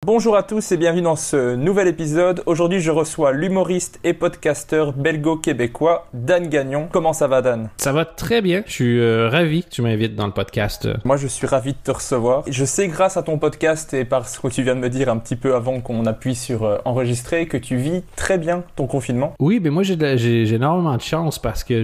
Bonjour à tous et bienvenue dans ce nouvel épisode. Aujourd'hui, je reçois l'humoriste et podcasteur belgo-québécois Dan Gagnon. Comment ça va, Dan? Ça va très bien. Je suis ravi que tu m'invites dans le podcast. Moi, je suis ravi de te recevoir. Je sais, grâce à ton podcast et par ce que tu viens de me dire un petit peu avant qu'on appuie sur enregistrer, que tu vis très bien ton confinement. Oui, mais moi, j'ai énormément de chance parce que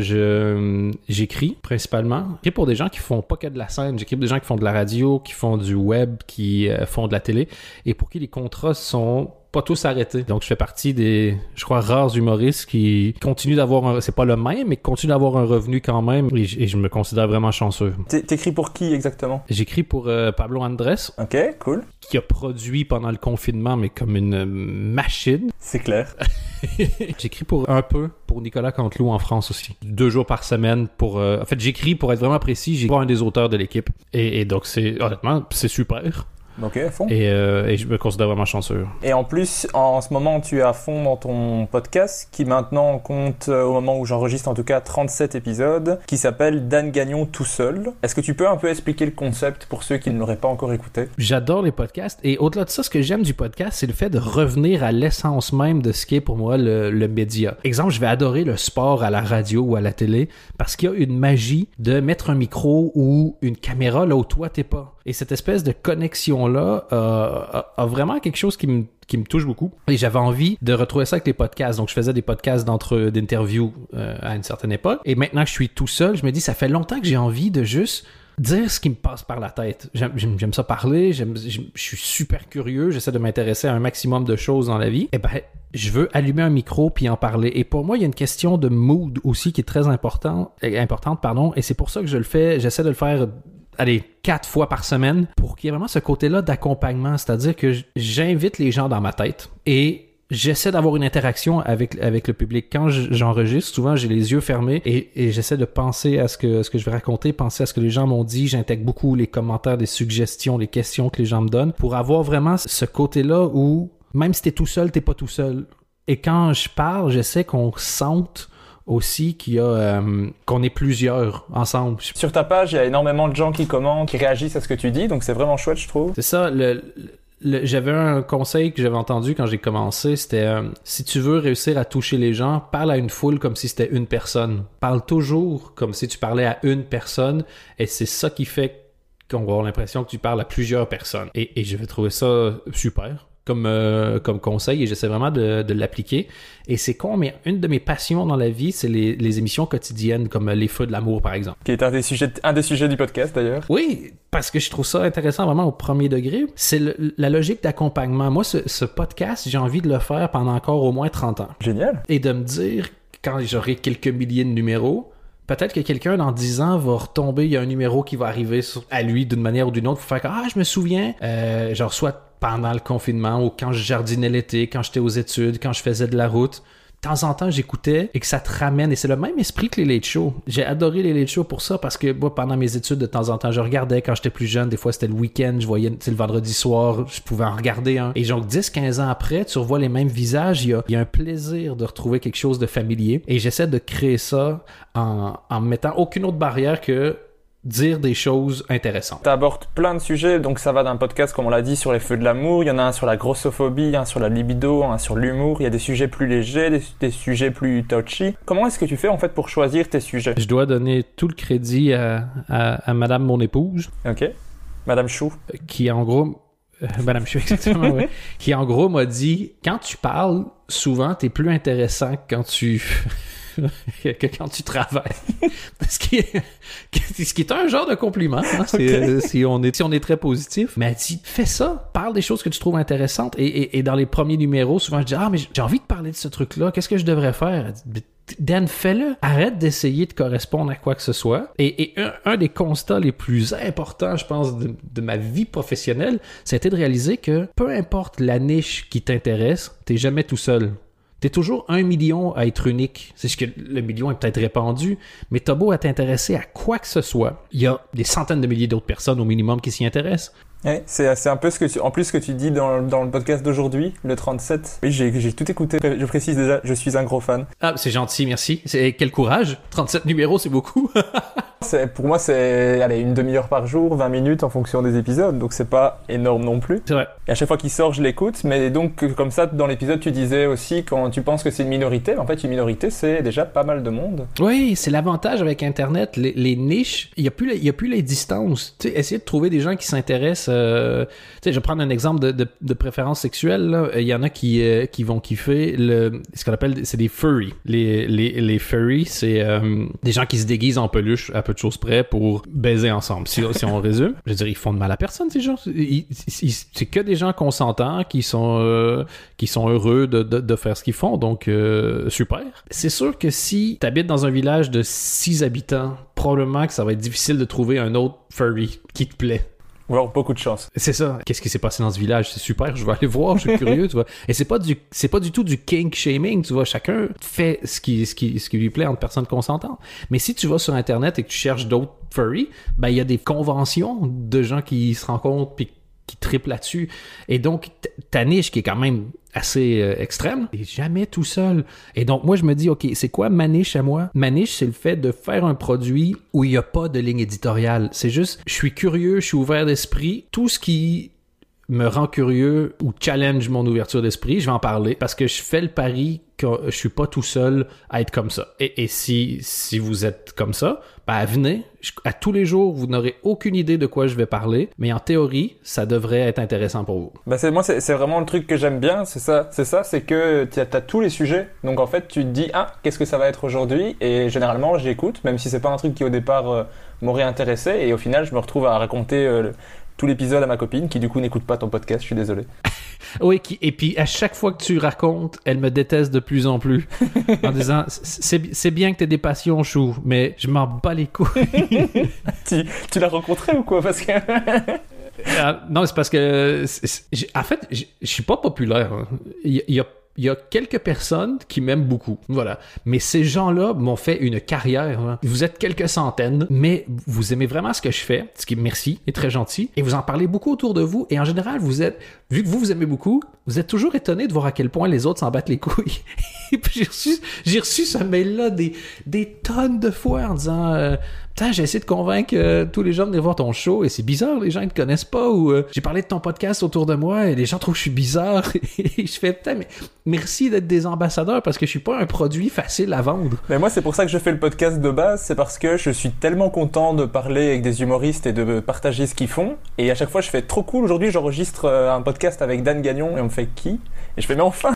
j'écris principalement. J'écris pour des gens qui font pas que de la scène. J'écris pour des gens qui font de la radio, qui font du web, qui font de la télé et pour qui les contrats sont pas tous arrêtés. Donc, je fais partie des, je crois, rares humoristes qui continuent d'avoir c'est pas le même, mais qui continuent d'avoir un revenu quand même et je me considère vraiment chanceux. T'écris pour qui exactement? J'écris pour Pablo Andrés. Ok, cool. Qui a produit pendant le confinement, mais comme une machine. C'est clair. J'écris pour Nicolas Canteloup en France aussi. 2 jours par semaine pour... En fait, j'écris pour être vraiment précis. J'ai pas un des auteurs de l'équipe. Et donc, honnêtement, c'est super. Ok, à fond. Et je me considère vraiment chanceux. Et en plus, en ce moment, tu es à fond dans ton podcast qui maintenant compte, au moment où j'enregistre en tout cas, 37 épisodes, qui s'appelle Dan Gagnon tout seul. Est-ce que tu peux un peu expliquer le concept pour ceux qui ne l'auraient pas encore écouté? J'adore les podcasts et au-delà de ça, ce que j'aime du podcast, c'est le fait de revenir à l'essence même de ce qu'est pour moi le média. Exemple, je vais adorer le sport à la radio ou à la télé parce qu'il y a une magie de mettre un micro ou une caméra là où toi t'es pas. Et cette espèce de connexion-là a vraiment quelque chose qui me touche beaucoup. Et j'avais envie de retrouver ça avec les podcasts. Donc, je faisais des podcasts d'interviews à une certaine époque. Et maintenant que je suis tout seul, je me dis, ça fait longtemps que j'ai envie de juste dire ce qui me passe par la tête. J'aime ça parler, je suis super curieux, j'essaie de m'intéresser à un maximum de choses dans la vie. Et ben, je veux allumer un micro puis en parler. Et pour moi, il y a une question de mood aussi qui est très importante, et c'est pour ça que je le fais. J'essaie de le faire 4 fois par semaine pour qu'il y ait vraiment ce côté-là d'accompagnement. C'est-à-dire que j'invite les gens dans ma tête et j'essaie d'avoir une interaction avec le public. Quand j'enregistre, souvent j'ai les yeux fermés et j'essaie de penser à ce que je vais raconter, penser à ce que les gens m'ont dit. J'intègre beaucoup les commentaires, les suggestions, les questions que les gens me donnent pour avoir vraiment ce côté-là où même si t'es tout seul, t'es pas tout seul. Et quand je parle, j'essaie qu'on sente aussi qu'on est plusieurs ensemble. Sur ta page, il y a énormément de gens qui commentent, qui réagissent à ce que tu dis, donc c'est vraiment chouette, je trouve. C'est ça, j'avais un conseil que j'avais entendu quand j'ai commencé, c'était si tu veux réussir à toucher les gens, parle à une foule comme si c'était une personne. Parle toujours comme si tu parlais à une personne et c'est ça qui fait qu'on va avoir l'impression que tu parles à plusieurs personnes. Et je vais trouver ça super comme conseil et j'essaie vraiment de l'appliquer. Et c'est con, mais une de mes passions dans la vie, c'est les émissions quotidiennes comme Les Feux de l'amour, par exemple. Qui est un des sujets du podcast, d'ailleurs. Oui, parce que je trouve ça intéressant vraiment au premier degré. C'est la logique d'accompagnement. Moi, ce podcast, j'ai envie de le faire pendant encore au moins 30 ans. Génial. Et de me dire, quand j'aurai quelques milliers de numéros, peut-être que quelqu'un dans 10 ans va retomber, il y a un numéro qui va arriver à lui d'une manière ou d'une autre pour faire que, je me souviens, soit pendant le confinement ou quand je jardinais l'été, quand j'étais aux études, quand je faisais de la route. De temps en temps, j'écoutais et que ça te ramène. Et c'est le même esprit que les late shows. J'ai adoré les late shows pour ça parce que moi, pendant mes études, de temps en temps, je regardais quand j'étais plus jeune. Des fois, c'était le week-end. Je voyais, le vendredi soir, je pouvais en regarder un. Et donc, 10-15 ans après, tu revois les mêmes visages. Il y a un plaisir de retrouver quelque chose de familier. Et j'essaie de créer ça en mettant aucune autre barrière que dire des choses intéressantes. Tu abordes plein de sujets, donc ça va d'un podcast, comme on l'a dit, sur les feux de l'amour, il y en a un sur la grossophobie, un sur la libido, un sur l'humour, il y a des sujets plus légers, des sujets plus touchy. Comment est-ce que tu fais en fait pour choisir tes sujets? Je dois donner tout le crédit à madame mon épouse. Ok. Madame Chou. Qui en gros... Madame Chou, exactement, oui. Qui en gros m'a dit, quand tu parles, souvent t'es plus intéressant que quand tu travailles. Ce qui est un genre de compliment, hein, okay. si on est très positif. Mais elle dit, fais ça, parle des choses que tu trouves intéressantes. Et dans les premiers numéros, souvent je dis, mais j'ai envie de parler de ce truc-là, qu'est-ce que je devrais faire? Elle dit, Dan, fais-le. Arrête d'essayer de correspondre à quoi que ce soit. Et un des constats les plus importants, je pense, de ma vie professionnelle, c'était de réaliser que peu importe la niche qui t'intéresse, t'es jamais tout seul. T'es toujours 1 million à être unique. C'est ce que le million est peut-être répandu, mais t'as beau à t'intéresser à quoi que ce soit. Il y a des centaines de milliers d'autres personnes au minimum qui s'y intéressent. Ouais, c'est un peu ce que tu dis dans le podcast d'aujourd'hui, le 37. Oui, j'ai tout écouté. Je précise déjà, je suis un gros fan. Ah, c'est gentil, merci. Quel courage. 37 numéros, c'est beaucoup. Pour moi, c'est allez, une demi-heure par jour, 20 minutes en fonction des épisodes, donc c'est pas énorme non plus. C'est vrai. Et à chaque fois qu'il sort, je l'écoute, mais donc comme ça, dans l'épisode, tu disais aussi quand tu penses que c'est une minorité, en fait, une minorité, c'est déjà pas mal de monde. Oui, c'est l'avantage avec Internet, les niches, il y a plus les distances. Tu sais, essayer de trouver des gens qui s'intéressent. Tu sais, je vais prendre un exemple de préférence sexuelle. Là. Il y en a qui vont kiffer ce qu'on appelle, c'est des furries. Les furries, c'est des gens qui se déguisent en peluche à peu de choses près pour baiser ensemble. Si on résume, je veux dire, ils font de mal à personne, ces gens. C'est que des gens consentants qui sont heureux de faire ce qu'ils font. Donc, super. C'est sûr que si tu habites dans un village de 6 habitants, probablement que ça va être difficile de trouver un autre furry qui te plaît. Ou alors beaucoup de chance. C'est ça. Qu'est-ce qui s'est passé dans ce village? C'est super, je vais aller voir, je suis curieux, tu vois. Et c'est pas du tout du kink shaming, tu vois. Chacun fait ce qui lui plaît entre personnes consentantes. Mais si tu vas sur Internet et que tu cherches d'autres furries, ben, il y a des conventions de gens qui se rencontrent puis qui triplent là-dessus. Et donc, ta niche qui est quand même assez extrême, t'es jamais tout seul. Et donc, moi, je me dis, OK, c'est quoi ma niche à moi? Ma niche, c'est le fait de faire un produit où il n'y a pas de ligne éditoriale. C'est juste, je suis curieux, je suis ouvert d'esprit. Tout ce qui me rend curieux ou challenge mon ouverture d'esprit, je vais en parler parce que je fais le pari que je suis pas tout seul à être comme ça. Et si vous êtes comme ça, ben venez. À tous les jours, vous n'aurez aucune idée de quoi je vais parler, mais en théorie, ça devrait être intéressant pour vous. Ben c'est vraiment le truc que j'aime bien, c'est que tu as tous les sujets. Donc en fait, tu te dis, qu'est-ce que ça va être aujourd'hui? Et généralement, j'écoute, même si c'est pas un truc qui au départ m'aurait intéressé. Et au final, je me retrouve à raconter tout l'épisode à ma copine, qui du coup n'écoute pas ton podcast, je suis désolé. Oui, et puis à chaque fois que tu racontes, elle me déteste de plus en plus. En disant, c'est bien que t'aies des passions, Chou, mais je m'en bats les couilles. tu l'as rencontré ou quoi? Parce que... non, c'est parce que... en fait, je suis pas populaire. Hein. Il y a quelques personnes qui m'aiment beaucoup, voilà. Mais ces gens-là m'ont fait une carrière. Hein. Vous êtes quelques centaines, mais vous aimez vraiment ce que je fais, ce qui est merci, est très gentil, et vous en parlez beaucoup autour de vous. Et en général, vu que vous aimez beaucoup, vous êtes toujours étonné de voir à quel point les autres s'en battent les couilles. Et puis j'ai reçu ce mail-là des tonnes de fois en disant... Putain, j'ai essayé de convaincre tous les gens de venir voir ton show et c'est bizarre, les gens ils te connaissent pas ou j'ai parlé de ton podcast autour de moi et les gens trouvent que je suis bizarre et je fais putain mais merci d'être des ambassadeurs parce que je suis pas un produit facile à vendre. Mais moi c'est pour ça que je fais le podcast de base, c'est parce que je suis tellement content de parler avec des humoristes et de partager ce qu'ils font et à chaque fois je fais trop cool, aujourd'hui j'enregistre un podcast avec Dan Gagnon et on me fait qui? Et je fais mais enfin.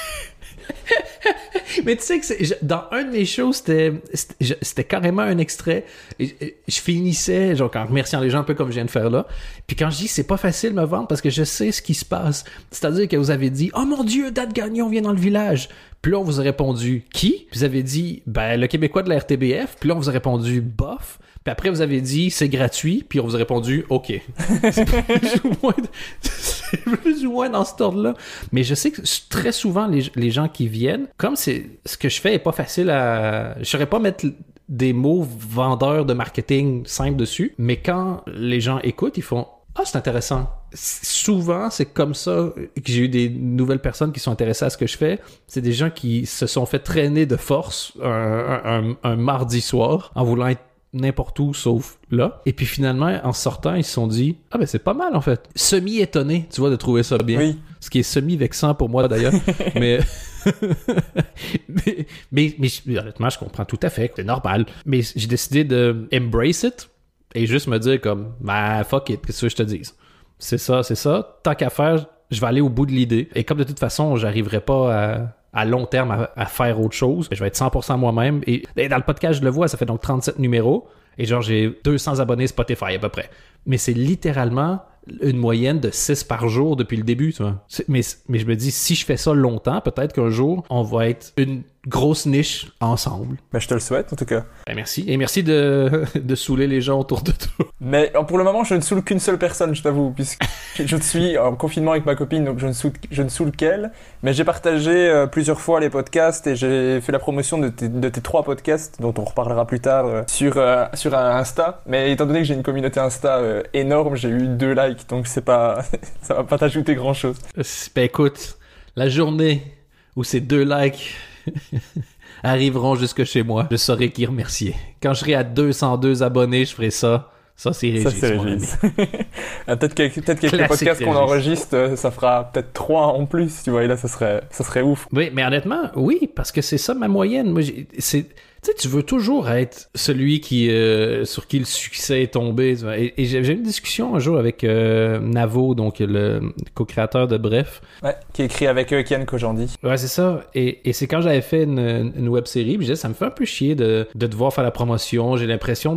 Mais tu sais que dans un de mes shows, c'était carrément un extrait. Et je finissais, genre, en remerciant les gens un peu comme je viens de faire là. Puis quand je dis c'est pas facile de me vendre parce que je sais ce qui se passe. C'est-à-dire que vous avez dit, oh mon Dieu, Dan Gagnon vient dans le village. Puis là, on vous a répondu, qui? Puis vous avez dit, ben, le Québécois de la RTBF. Puis là, on vous a répondu, bof. Puis après, vous avez dit, c'est gratuit. Puis on vous a répondu, OK. C'est plus ou moins dans cet ordre-là. Mais je sais que très souvent, les gens qui viennent, comme ce que je fais est pas facile à... Je saurais pas mettre des mots vendeurs de marketing simples dessus. Mais quand les gens écoutent, ils font, c'est intéressant. Souvent, c'est comme ça que j'ai eu des nouvelles personnes qui sont intéressées à ce que je fais. C'est des gens qui se sont fait traîner de force un mardi soir en voulant être n'importe où sauf là. Et puis finalement, en sortant, ils se sont dit « Ah ben c'est pas mal en fait. » Semi-étonné, tu vois, de trouver ça bien. Oui. Ce qui est semi-vexant pour moi d'ailleurs. mais... mais honnêtement, je comprends tout à fait. C'est normal. Mais j'ai décidé de embrace it et juste me dire comme « Ben fuck it, qu'est-ce que je te dise? » C'est ça. Tant qu'à faire, je vais aller au bout de l'idée. Et comme de toute façon, j'arriverai pas à long terme à faire autre chose. Je vais être 100% moi-même. Et dans le podcast, je le vois, ça fait donc 37 numéros. Et genre, j'ai 200 abonnés Spotify à peu près. Mais c'est littéralement une moyenne de 6 par jour depuis le début, tu vois. Mais je me dis, si je fais ça longtemps, peut-être qu'un jour, on va être une grosse niche ensemble. Ben, je te le souhaite, en tout cas. Ben, merci. Et merci de saouler les gens autour de toi. Mais pour le moment, je ne saoule qu'une seule personne, je t'avoue, puisque je suis en confinement avec ma copine, donc je ne saoule qu'elle. Mais j'ai partagé plusieurs fois les podcasts et j'ai fait la promotion de tes 3 podcasts, dont on reparlera plus tard, sur Insta. Mais étant donné que j'ai une communauté Insta énorme, j'ai eu 2 likes, donc c'est pas, ça va pas t'ajouter grand-chose. Ben écoute, la journée où c'est 2 likes... arriveront jusque chez moi, je saurai qui remercier. Quand je serai à 202 abonnés, je ferai ça. Ça, c'est Régis. Ça, c'est Régis. Peut-être quelques podcasts qu'on enregistre, ça fera peut-être 3 en plus, tu vois, et là, ça serait ouf. Oui, mais honnêtement, oui, parce que c'est ça ma moyenne. Moi, tu sais, tu veux toujours être celui sur qui le succès est tombé. Et j'ai eu une discussion un jour avec Navo, donc le co-créateur de Bref. Ouais, qui écrit avec Kian Kojandi. Ouais, c'est ça. Et c'est quand j'avais fait une web-série, puis je disais, ça me fait un peu chier de devoir faire la promotion. J'ai l'impression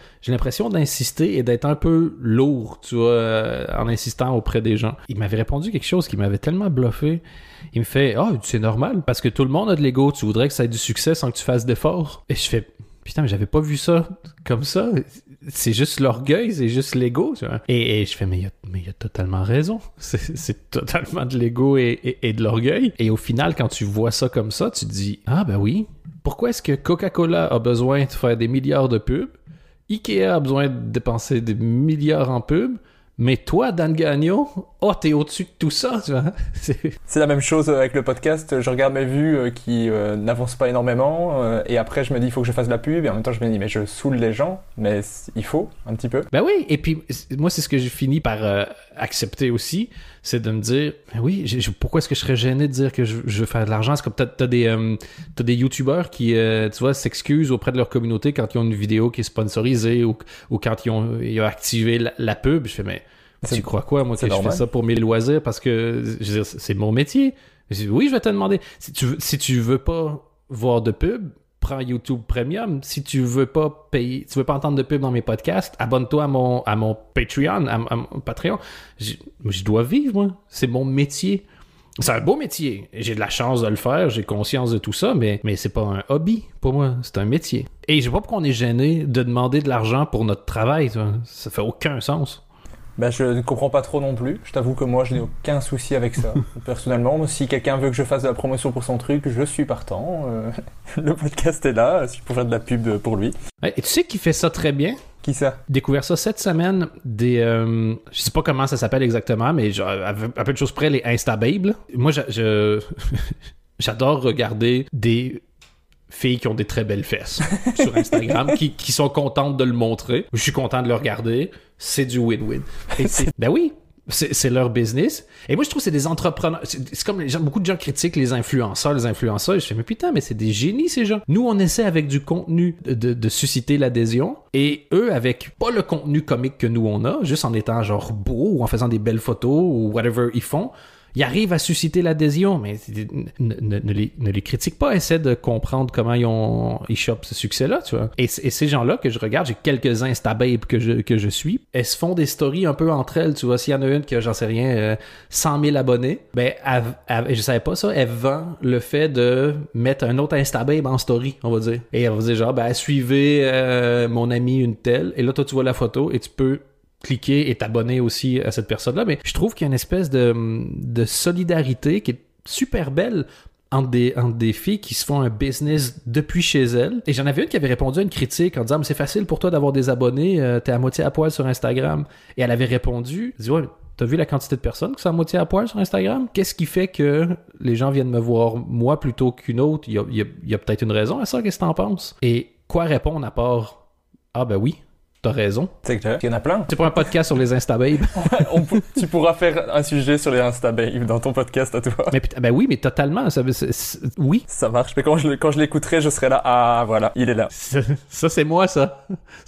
d'insister et d'être un peu lourd, tu vois, en insistant auprès des gens. Il m'avait répondu quelque chose qui m'avait tellement bluffé. Il me fait « Ah, c'est normal, parce que tout le monde a de l'ego. Tu voudrais que ça ait du succès sans que tu fasses d'efforts. » Et je fais « Putain, mais j'avais pas vu ça comme ça. C'est juste l'orgueil, c'est juste l'ego. » tu vois. Et je fais « Mais il a totalement raison. C'est totalement de l'ego et de l'orgueil. » Et au final, quand tu vois ça comme ça, tu te dis « Ah, ben oui. Pourquoi est-ce que Coca-Cola a besoin de faire des milliards de pubs? Ikea a besoin de dépenser des milliards en pubs? Mais toi, Dan Gagnon, t'es au-dessus de tout ça, tu vois. C'est la même chose avec le podcast. Je regarde mes vues qui n'avancent pas énormément et après je me dis il faut que je fasse de la pub et en même temps je me dis mais je saoule les gens, mais il faut un petit peu. Ben oui, et puis moi c'est ce que j'ai fini par accepter aussi, c'est de me dire oui, pourquoi est-ce que je serais gêné de dire que je veux faire de l'argent? C'est comme t'as des youtubeurs qui tu vois s'excusent auprès de leur communauté quand ils ont une vidéo qui est sponsorisée ou quand ils ont activé la pub. Je fais mais tu crois quoi, moi, que je fais ça pour mes loisirs parce que je veux dire, c'est mon métier. Oui, je vais te demander. Si tu veux pas voir de pub, prends YouTube Premium. Si tu veux pas payer, tu veux pas entendre de pub dans mes podcasts, abonne-toi à mon Patreon, à mon Patreon. Je dois vivre, moi. C'est mon métier. C'est un beau métier. J'ai de la chance de le faire, j'ai conscience de tout ça, mais c'est pas un hobby pour moi, c'est un métier. Et je sais pas pourquoi on est gêné de demander de l'argent pour notre travail. Ça fait aucun sens. Ben, je ne comprends pas trop non plus. Je t'avoue que moi, je n'ai aucun souci avec ça. Personnellement, si quelqu'un veut que je fasse de la promotion pour son truc, je suis partant. Le podcast est là, si je peux faire de la pub pour lui. Et tu sais qui fait ça très bien? Qui ça? Découvert ça cette semaine, je sais pas comment ça s'appelle exactement, mais genre, à peu de choses près, les Instababes. Moi, j'adore regarder des filles qui ont des très belles fesses sur Instagram, qui sont contentes de le montrer. Je suis content de le regarder. C'est du win-win. Ben oui, c'est leur business. Et moi, je trouve que c'est des entrepreneurs. C'est comme beaucoup de gens critiquent les influenceurs. Je fais, mais putain, mais c'est des génies, ces gens. Nous, on essaie avec du contenu de susciter l'adhésion. Et eux, avec pas le contenu comique que nous, on a, juste en étant genre beau ou en faisant des belles photos ou whatever ils font, ils arrivent à susciter l'adhésion, mais ne les critique pas, essaie de comprendre comment ils chopent ce succès-là, tu vois. Et ces gens-là que je regarde, j'ai quelques Instababes que je suis, elles se font des stories un peu entre elles, tu vois. S'il y en a une qui a, j'en sais rien, 100 000 abonnés, ben, je savais pas ça, elle vend le fait de mettre un autre Instababe en story, on va dire. Et elle va dire genre, ben, suivez mon ami une telle, et là, toi, tu vois la photo, et tu peux cliquer et t'abonner aussi à cette personne-là. Mais je trouve qu'il y a une espèce de solidarité qui est super belle entre des filles qui se font un business depuis chez elles. Et j'en avais une qui avait répondu à une critique en disant « Mais c'est facile pour toi d'avoir des abonnés, t'es à moitié à poil sur Instagram. » Et elle avait répondu, elle dit « Ouais, t'as vu la quantité de personnes qui sont à moitié à poil sur Instagram? Qu'est-ce qui fait que les gens viennent me voir moi plutôt qu'une autre? Il y a peut-être une raison à ça, qu'est-ce que t'en penses? » Et quoi répondre à part « Ah ben oui. T'as raison. C'est clair. Il y en a plein. C'est pour un podcast sur les Instababes. Tu pourras faire un sujet sur les Instababes dans ton podcast à toi. Mais ben oui, mais totalement. Oui. Ça marche. Mais quand je l'écouterai, je serai là. Ah, voilà, il est là. Ça c'est moi, ça.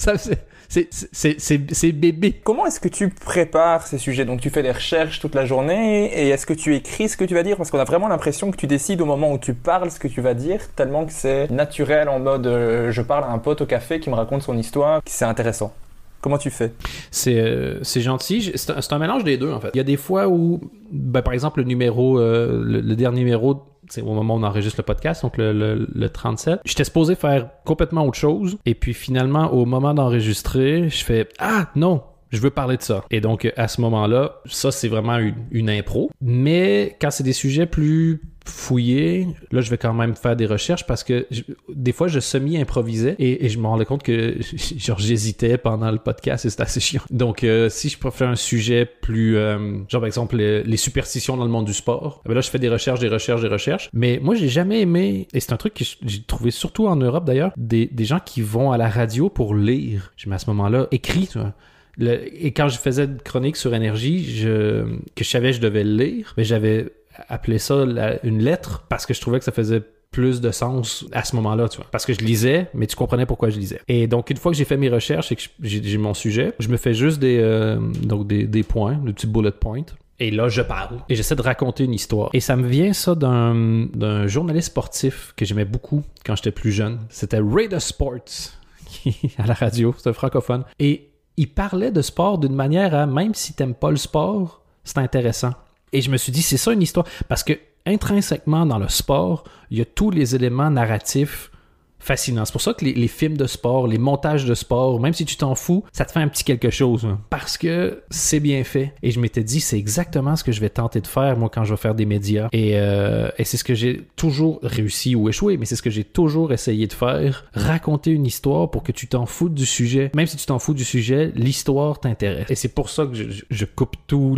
C'est bébé. Comment est-ce que tu prépares ces sujets? Donc tu fais des recherches toute la journée et est-ce que tu écris ce que tu vas dire? Parce qu'on a vraiment l'impression que tu décides au moment où tu parles ce que tu vas dire, tellement que c'est naturel en mode je parle à un pote au café qui me raconte son histoire, que c'est intéressant. Comment tu fais? C'est gentil. C'est un mélange des deux, en fait. Il y a des fois où, ben, par exemple, le dernier numéro, c'est au moment où on enregistre le podcast, donc le 37, j'étais supposé faire complètement autre chose. Et puis finalement, au moment d'enregistrer, je fais « Ah, non! Je veux parler de ça. » Et donc, à ce moment-là, ça, c'est vraiment une impro. Mais quand c'est des sujets plus fouiller, là je vais quand même faire des recherches parce que des fois je semi-improvisais et je me rendais compte que genre j'hésitais pendant le podcast et c'était assez chiant. Donc si je préfère un sujet plus genre par exemple les superstitions dans le monde du sport, ben là je fais des recherches. Mais moi j'ai jamais aimé, et c'est un truc que j'ai trouvé surtout en Europe d'ailleurs, des gens qui vont à la radio pour lire. Je mets à ce moment-là écrit, tu vois. Et quand je faisais une chronique sur énergie, que je savais que je devais le lire, mais j'avais appelé ça une lettre parce que je trouvais que ça faisait plus de sens à ce moment-là, tu vois. Parce que je lisais, mais tu comprenais pourquoi je lisais. Et donc, une fois que j'ai fait mes recherches et que j'ai mon sujet, je me fais juste des points, des petits bullet points. Et là, je parle. Et j'essaie de raconter une histoire. Et ça me vient, ça, d'un journaliste sportif que j'aimais beaucoup quand j'étais plus jeune. C'était Ray the Sports, à la radio. C'est un francophone. Et il parlait de sport d'une manière à, même si t'aimes pas le sport, c'est intéressant. Et je me suis dit, c'est ça une histoire. Parce que intrinsèquement, dans le sport, il y a tous les éléments narratifs fascinants. C'est pour ça que les films de sport, les montages de sport, même si tu t'en fous, ça te fait un petit quelque chose. Hein, parce que c'est bien fait. Et je m'étais dit, c'est exactement ce que je vais tenter de faire, moi, quand je vais faire des médias. Et c'est ce que j'ai toujours réussi ou échoué, mais c'est ce que j'ai toujours essayé de faire. Raconter une histoire pour que tu t'en foutes du sujet. Même si tu t'en fous du sujet, l'histoire t'intéresse. Et c'est pour ça que je coupe tout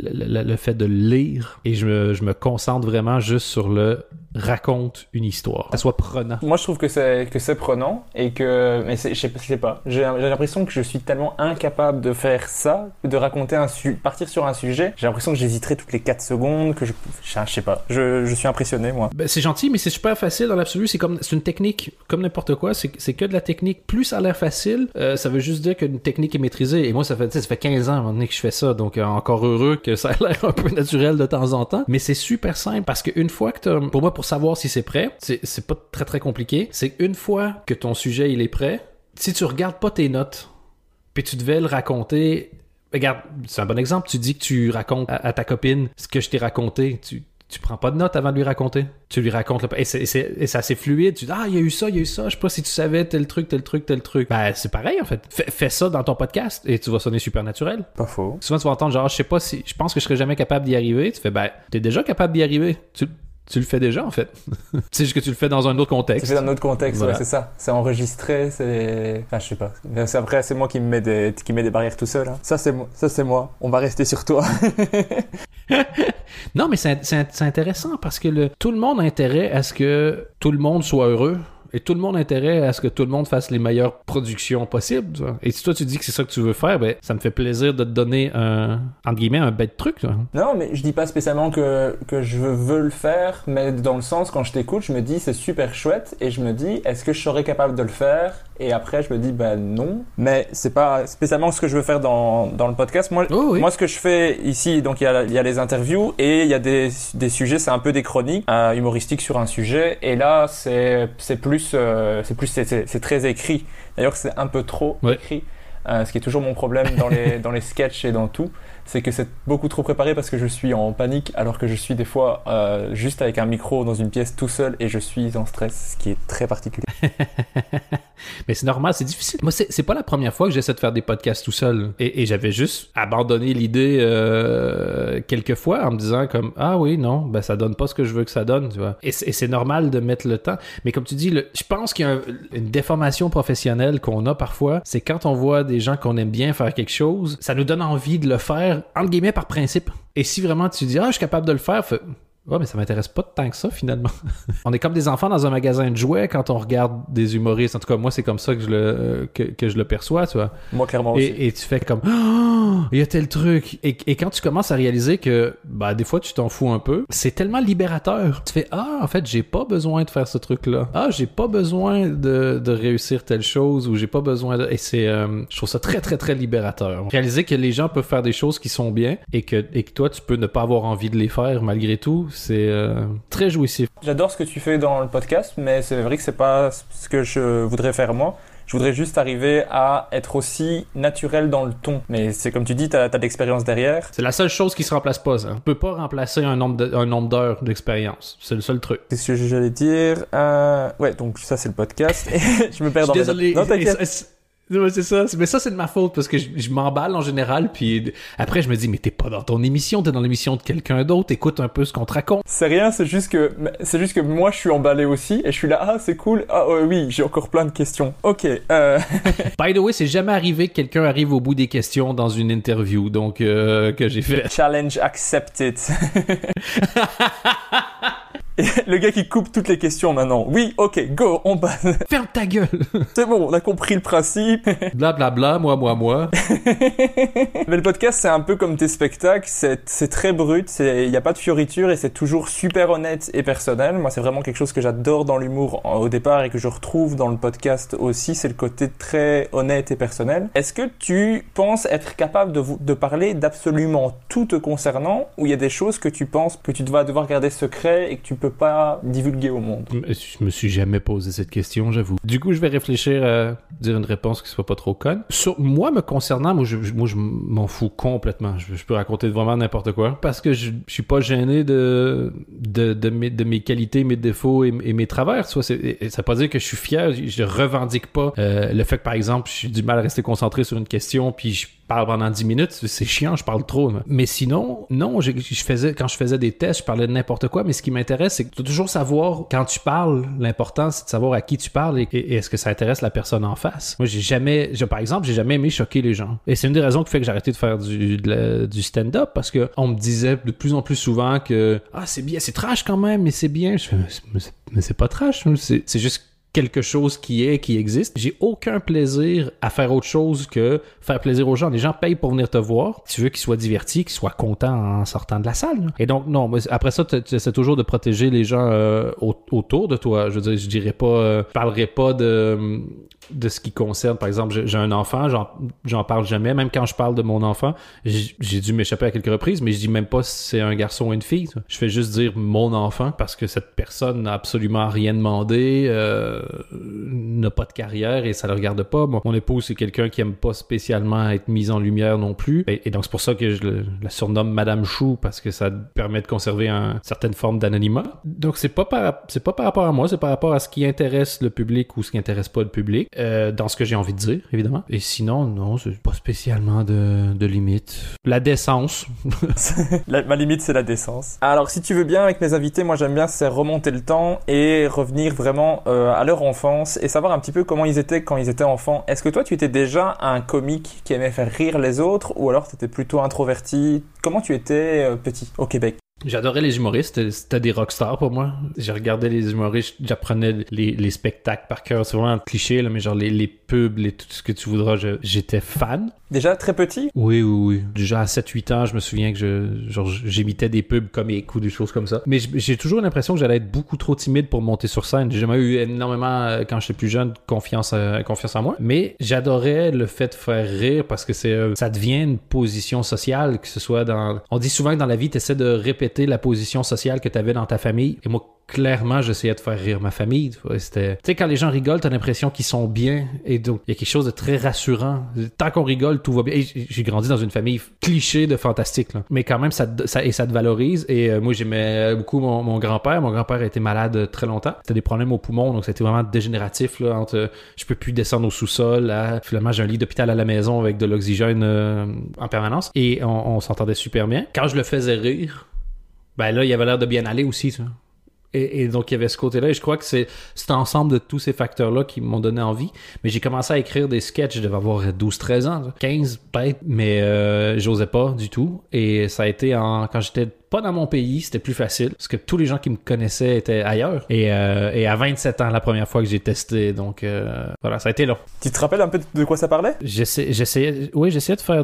le fait de lire et je me concentre vraiment juste sur le raconte une histoire, que ça soit prenant. Moi, je trouve que c'est prenant et que, mais je sais pas. J'ai l'impression que je suis tellement incapable de faire ça, de raconter partir sur un sujet. J'ai l'impression que j'hésiterai toutes les 4 secondes, que je sais pas. Je suis impressionné, moi. Ben, c'est gentil, mais c'est super facile dans l'absolu. C'est une technique, comme n'importe quoi. C'est que de la technique. Plus ça a l'air facile, ça veut juste dire qu'une technique est maîtrisée. Et moi, ça fait 15 ans à un moment donné que je fais ça. Donc, encore heureux que ça a l'air un peu naturel de temps en temps. Mais c'est super simple parce qu'une fois que pour moi, pour savoir si c'est prêt, c'est pas très très compliqué. C'est une fois que ton sujet il est prêt, si tu regardes pas tes notes, puis tu devais le raconter, regarde, c'est un bon exemple, tu dis que tu racontes à ta copine ce que je t'ai raconté, tu prends pas de notes avant de lui raconter. Tu lui racontes et c'est assez fluide. Tu dis, il y a eu ça. Je sais pas si tu savais tel truc. Ben, c'est pareil, en fait. Fais ça dans ton podcast et tu vas sonner super naturel. Pas faux. Souvent, tu vas entendre genre, je pense que je serais jamais capable d'y arriver. Tu fais, ben, t'es déjà capable d'y arriver. Tu le fais déjà, en fait. C'est juste que tu le fais dans un autre contexte. Tu le fais dans un autre contexte, voilà. Ouais, c'est ça. C'est enregistré, c'est... Enfin, je sais pas. Après, c'est moi qui mets des barrières tout seul. Hein. Ça, c'est moi. On va rester sur toi. Non, mais c'est intéressant parce que tout le monde a intérêt à ce que tout le monde soit heureux. Et tout le monde a intérêt à ce que tout le monde fasse les meilleures productions possibles. Tu vois. Et si toi tu dis que c'est ça que tu veux faire, ben ça me fait plaisir de te donner entre guillemets un bête truc. Tu vois. Non, mais je dis pas spécialement que je veux le faire, mais dans le sens quand je t'écoute, je me dis c'est super chouette et je me dis est-ce que je serais capable de le faire? Et après je me dis ben non. Mais c'est pas spécialement ce que je veux faire dans le podcast. Moi, moi ce que je fais ici, donc il y a les interviews et il y a des sujets, c'est un peu des chroniques humoristiques sur un sujet. Et là c'est très écrit. D'ailleurs, c'est un peu trop écrit. Ce qui est toujours mon problème dans les sketchs et dans tout, c'est que c'est beaucoup trop préparé parce que je suis en panique alors que je suis des fois juste avec un micro dans une pièce tout seul et je suis en stress, ce qui est très particulier. Mais c'est normal, c'est difficile. Moi, c'est pas la première fois que j'essaie de faire des podcasts tout seul. Et j'avais juste abandonné l'idée quelques fois en me disant comme ah oui, non, ben ça donne pas ce que je veux que ça donne, tu vois. Et c'est normal de mettre le temps. Mais comme tu dis, je pense qu'il y a une déformation professionnelle qu'on a parfois, c'est quand on voit des gens qu'on aime bien faire quelque chose, ça nous donne envie de le faire, entre guillemets, par principe. Et si vraiment tu dis, je suis capable de le faire, ouais, mais ça m'intéresse pas tant que ça, finalement. On est comme des enfants dans un magasin de jouets quand on regarde des humoristes. En tout cas, moi, c'est comme ça que je le perçois, tu vois. Moi, clairement aussi. Et tu fais comme, il y a tel truc. Et quand tu commences à réaliser que, des fois, tu t'en fous un peu, c'est tellement libérateur. Tu fais, en fait, j'ai pas besoin de faire ce truc-là. J'ai pas besoin de réussir telle chose ou j'ai pas besoin de... Et je trouve ça très, très, très libérateur. Réaliser que les gens peuvent faire des choses qui sont bien et que toi, tu peux ne pas avoir envie de les faire malgré tout. C'est très jouissif. J'adore ce que tu fais dans le podcast, mais c'est vrai que c'est pas ce que je voudrais faire moi. Je voudrais juste arriver à être aussi naturel dans le ton. Mais c'est comme tu dis, t'as de l'expérience derrière. C'est la seule chose qui se remplace pas, ça. On peut pas remplacer un nombre d'heures d'expérience. C'est le seul truc. C'est ce que j'allais dire. Ouais, donc ça c'est le podcast. Je me perds dans désolé. Non, t'inquiète. Ouais, c'est ça. Mais ça, c'est de ma faute parce que je m'emballe en général. Puis après, je me dis, mais t'es pas dans ton émission, t'es dans l'émission de quelqu'un d'autre. Écoute un peu ce qu'on te raconte. C'est rien, c'est juste que moi, je suis emballé aussi. Et je suis là, ah, c'est cool. Ah, oui, j'ai encore plein de questions. Ok. By the way, c'est jamais arrivé que quelqu'un arrive au bout des questions dans une interview. Donc, que j'ai fait. Challenge accepted. Le gars qui coupe toutes les questions maintenant. Oui, ok, go, on passe. Ferme ta gueule. C'est bon, on a compris le principe. Blablabla, moi. Mais le podcast, c'est un peu comme tes spectacles. C'est très brut, il n'y a pas de fioriture et c'est toujours super honnête et personnel. Moi, c'est vraiment quelque chose que j'adore dans l'humour au départ et que je retrouve dans le podcast aussi. C'est le côté très honnête et personnel. Est-ce que tu penses être capable de parler d'absolument tout te concernant ou il y a des choses que tu penses que tu vas devoir garder secret et que tu peux pas divulguer au monde? Je me suis jamais posé cette question, j'avoue. Du coup, je vais réfléchir à dire une réponse qui soit pas trop conne. Sur moi, me concernant, moi, je m'en fous complètement. Je peux raconter vraiment n'importe quoi parce que je suis pas gêné de mes qualités, mes défauts et mes travers. Ça veut pas dire que je suis fier. Je revendique pas le fait que, par exemple, j'ai du mal à rester concentré sur une question puis je parle pendant 10 minutes, c'est chiant, je parle trop. Mais sinon, non, quand je faisais des tests, je parlais de n'importe quoi, mais ce qui m'intéresse, c'est que tu dois toujours savoir, quand tu parles, l'important, c'est de savoir à qui tu parles et est-ce que ça intéresse la personne en face. Moi, par exemple, j'ai jamais aimé choquer les gens. Et c'est une des raisons qui fait que j'ai arrêté de faire du stand-up, parce que on me disait de plus en plus souvent que « Ah, c'est bien, c'est trash quand même, mais c'est bien. » Je fais « Mais c'est pas trash, c'est juste quelque chose qui existe. J'ai aucun plaisir à faire autre chose que faire plaisir aux gens. Les gens payent pour venir te voir. Tu veux qu'ils soient divertis, qu'ils soient contents en sortant de la salle. Là. Et donc, non, après ça, tu essaies toujours de protéger les gens autour de toi. Je veux dire, je dirais pas, je parlerai pas de ce qui concerne, par exemple, j'ai un enfant, j'en parle jamais. Même quand je parle de mon enfant, j'ai dû m'échapper à quelques reprises, mais je dis même pas si c'est un garçon ou une fille. Je fais juste dire mon enfant parce que cette personne n'a absolument rien demandé, n'a pas de carrière et ça le regarde pas. Mon épouse, c'est quelqu'un qui aime pas spécialement être mise en lumière non plus. Et donc, c'est pour ça que je la surnomme Madame Chou parce que ça permet de conserver une certaine forme d'anonymat. Donc, c'est pas par rapport à moi, c'est par rapport à ce qui intéresse le public ou ce qui intéresse pas le public. Dans ce que j'ai envie de dire, évidemment. Et sinon, non, c'est pas spécialement de limite. La décence. Ma limite, c'est la décence. Alors, si tu veux bien, avec mes invités, moi, j'aime bien, c'est remonter le temps et revenir vraiment à leur enfance et savoir un petit peu comment ils étaient quand ils étaient enfants. Est-ce que toi, tu étais déjà un comique qui aimait faire rire les autres ou alors tu étais plutôt introverti? Comment tu étais petit au Québec? J'adorais les humoristes, c'était des rockstars pour moi. Je regardais les humoristes, j'apprenais les spectacles par cœur. C'est vraiment un cliché, là, mais genre les pubs, tout ce que tu voudras, j'étais fan. Déjà très petit? Oui. Déjà à 7-8 ans, je me souviens que j'imitais des pubs comiques ou des choses comme ça. Mais j'ai toujours l'impression que j'allais être beaucoup trop timide pour monter sur scène. J'ai jamais eu énormément, quand j'étais plus jeune, confiance en moi. Mais j'adorais le fait de faire rire parce que ça devient une position sociale, que ce soit on dit souvent que dans la vie, tu essaies de répéter la position sociale que tu avais dans ta famille. Et moi, clairement, j'essayais de faire rire ma famille. Tu sais, quand les gens rigolent, t'as l'impression qu'ils sont bien. Et donc, il y a quelque chose de très rassurant. Tant qu'on rigole, tout va bien. Et j'ai grandi dans une famille cliché de fantastique, là. Mais quand même, ça te valorise. Et moi, j'aimais beaucoup mon grand-père. Mon grand-père a été malade très longtemps. C'était des problèmes au poumon, donc c'était vraiment dégénératif, là, entre je peux plus descendre au sous-sol. Finalement, j'ai un lit d'hôpital à la maison avec de l'oxygène en permanence. Et on s'entendait super bien. Quand je le faisais rire, ben là, il avait l'air de bien aller aussi, ça. Et donc, il y avait ce côté-là. Et je crois que c'est ensemble de tous ces facteurs-là qui m'ont donné envie. Mais j'ai commencé à écrire des sketchs. Je devais avoir 12-13 ans, 15 peut-être. Mais j'osais pas du tout. Et ça a été quand j'étais pas dans mon pays, c'était plus facile. Parce que tous les gens qui me connaissaient étaient ailleurs. Et à 27 ans, la première fois que j'ai testé. Donc, voilà, ça a été long. Tu te rappelles un peu de quoi ça parlait? J'essayais de faire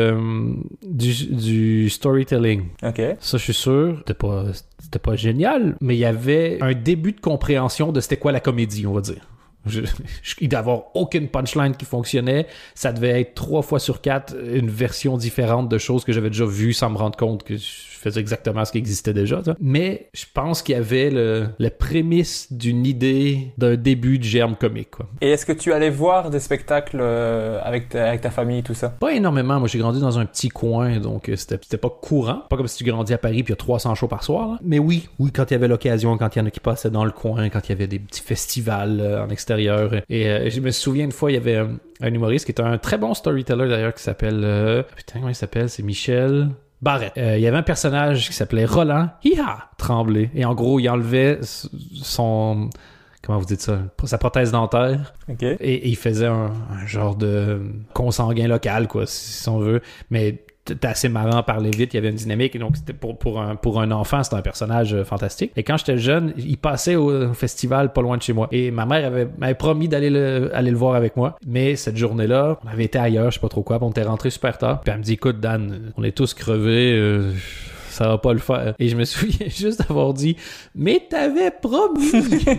du storytelling. OK. Ça, je suis sûr. C'était pas génial, mais il y avait un début de compréhension de c'était quoi la comédie, on va dire. Il devait y avoir aucune punchline qui fonctionnait. Ça devait être 3 fois sur 4 une version différente de choses que j'avais déjà vues sans me rendre compte que je faisais exactement ce qui existait déjà. Ça. Mais je pense qu'il y avait le prémisse d'une idée d'un début de germe comique. Quoi. Et est-ce que tu allais voir des spectacles avec ta famille, tout ça? Pas énormément. Moi, j'ai grandi dans un petit coin, donc c'était pas courant. Pas comme si tu grandis à Paris puis il y a 300 shows par soir. Là. Mais oui, quand il y avait l'occasion, quand il y en a qui passaient dans le coin, quand il y avait des petits festivals en extérieur. Et je me souviens une fois, il y avait un humoriste qui était un très bon storyteller d'ailleurs qui s'appelle... comment il s'appelle? C'est Michel... Barrette. Il y avait un personnage qui s'appelait Roland Tremblay. Et en gros, il enlevait son... Comment vous dites ça? Sa prothèse dentaire. Okay. Et il faisait un genre de consanguin local, quoi, si on veut. Mais c'était assez marrant, parler vite, il y avait une dynamique. Et donc, c'était pour un enfant, c'était un personnage fantastique. Et quand j'étais jeune, il passait au festival pas loin de chez moi. Et ma mère m'avait promis d'aller le voir avec moi. Mais cette journée-là, on avait été ailleurs, je sais pas trop quoi. Puis on était rentré super tard. Puis elle me dit, écoute, Dan, on est tous crevés. Ça va pas le faire. Et je me souviens juste d'avoir dit « Mais t'avais promis! »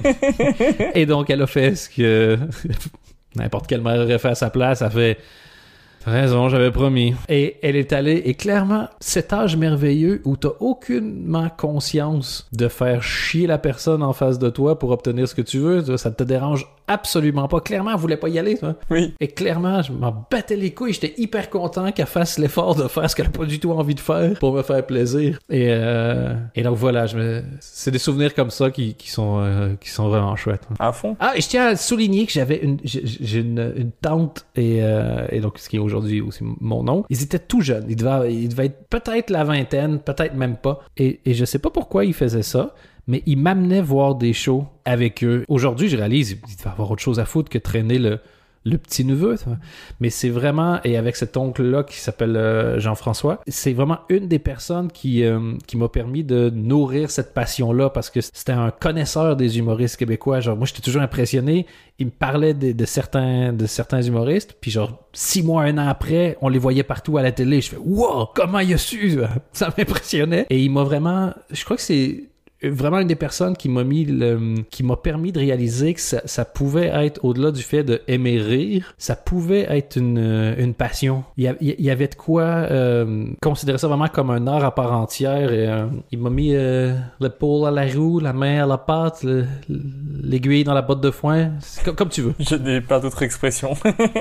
Et donc, elle a fait ce que n'importe quelle mère aurait fait à sa place. Elle a fait « T'as raison, j'avais promis. » Et elle est allée, et clairement, cet âge merveilleux où t'as aucunement conscience de faire chier la personne en face de toi pour obtenir ce que tu veux, ça te dérange absolument pas. Clairement, elle voulait pas y aller, toi. Oui. Et clairement, je m'en battais les couilles. J'étais hyper content qu'elle fasse l'effort de faire ce qu'elle a pas du tout envie de faire pour me faire plaisir. Et donc voilà, c'est des souvenirs comme ça qui sont vraiment chouettes. À fond. Ah, et je tiens à souligner que j'ai une tante et donc ce qui est aujourd'hui aussi mon oncle. Ils étaient tout jeunes. Ils devaient être peut-être la vingtaine, peut-être même pas. Et je sais pas pourquoi ils faisaient ça. Mais ils m'amenaient voir des shows avec eux. Aujourd'hui, je réalise qu'il devait avoir autre chose à foutre que traîner le petit-neveu. Mais c'est vraiment... Et avec cet oncle-là qui s'appelle Jean-François, c'est vraiment une des personnes qui m'a permis de nourrir cette passion-là parce que c'était un connaisseur des humoristes québécois. Genre, moi, j'étais toujours impressionné. Il me parlait de certains humoristes. Puis genre, 6 mois, 1 an après, on les voyait partout à la télé. Je fais « Wow! Comment il a su? » Ça m'impressionnait. Et il m'a vraiment... Je crois que c'est... vraiment une des personnes qui m'a permis de réaliser que ça pouvait être, au-delà du fait de aimer rire, ça pouvait être une passion. Il y avait de quoi considérer ça vraiment comme un art à part entière. Et, il m'a mis l'épaule à la roue, la main à la pâte, l'aiguille dans la botte de foin. Comme tu veux. Je n'ai pas d'autre expression.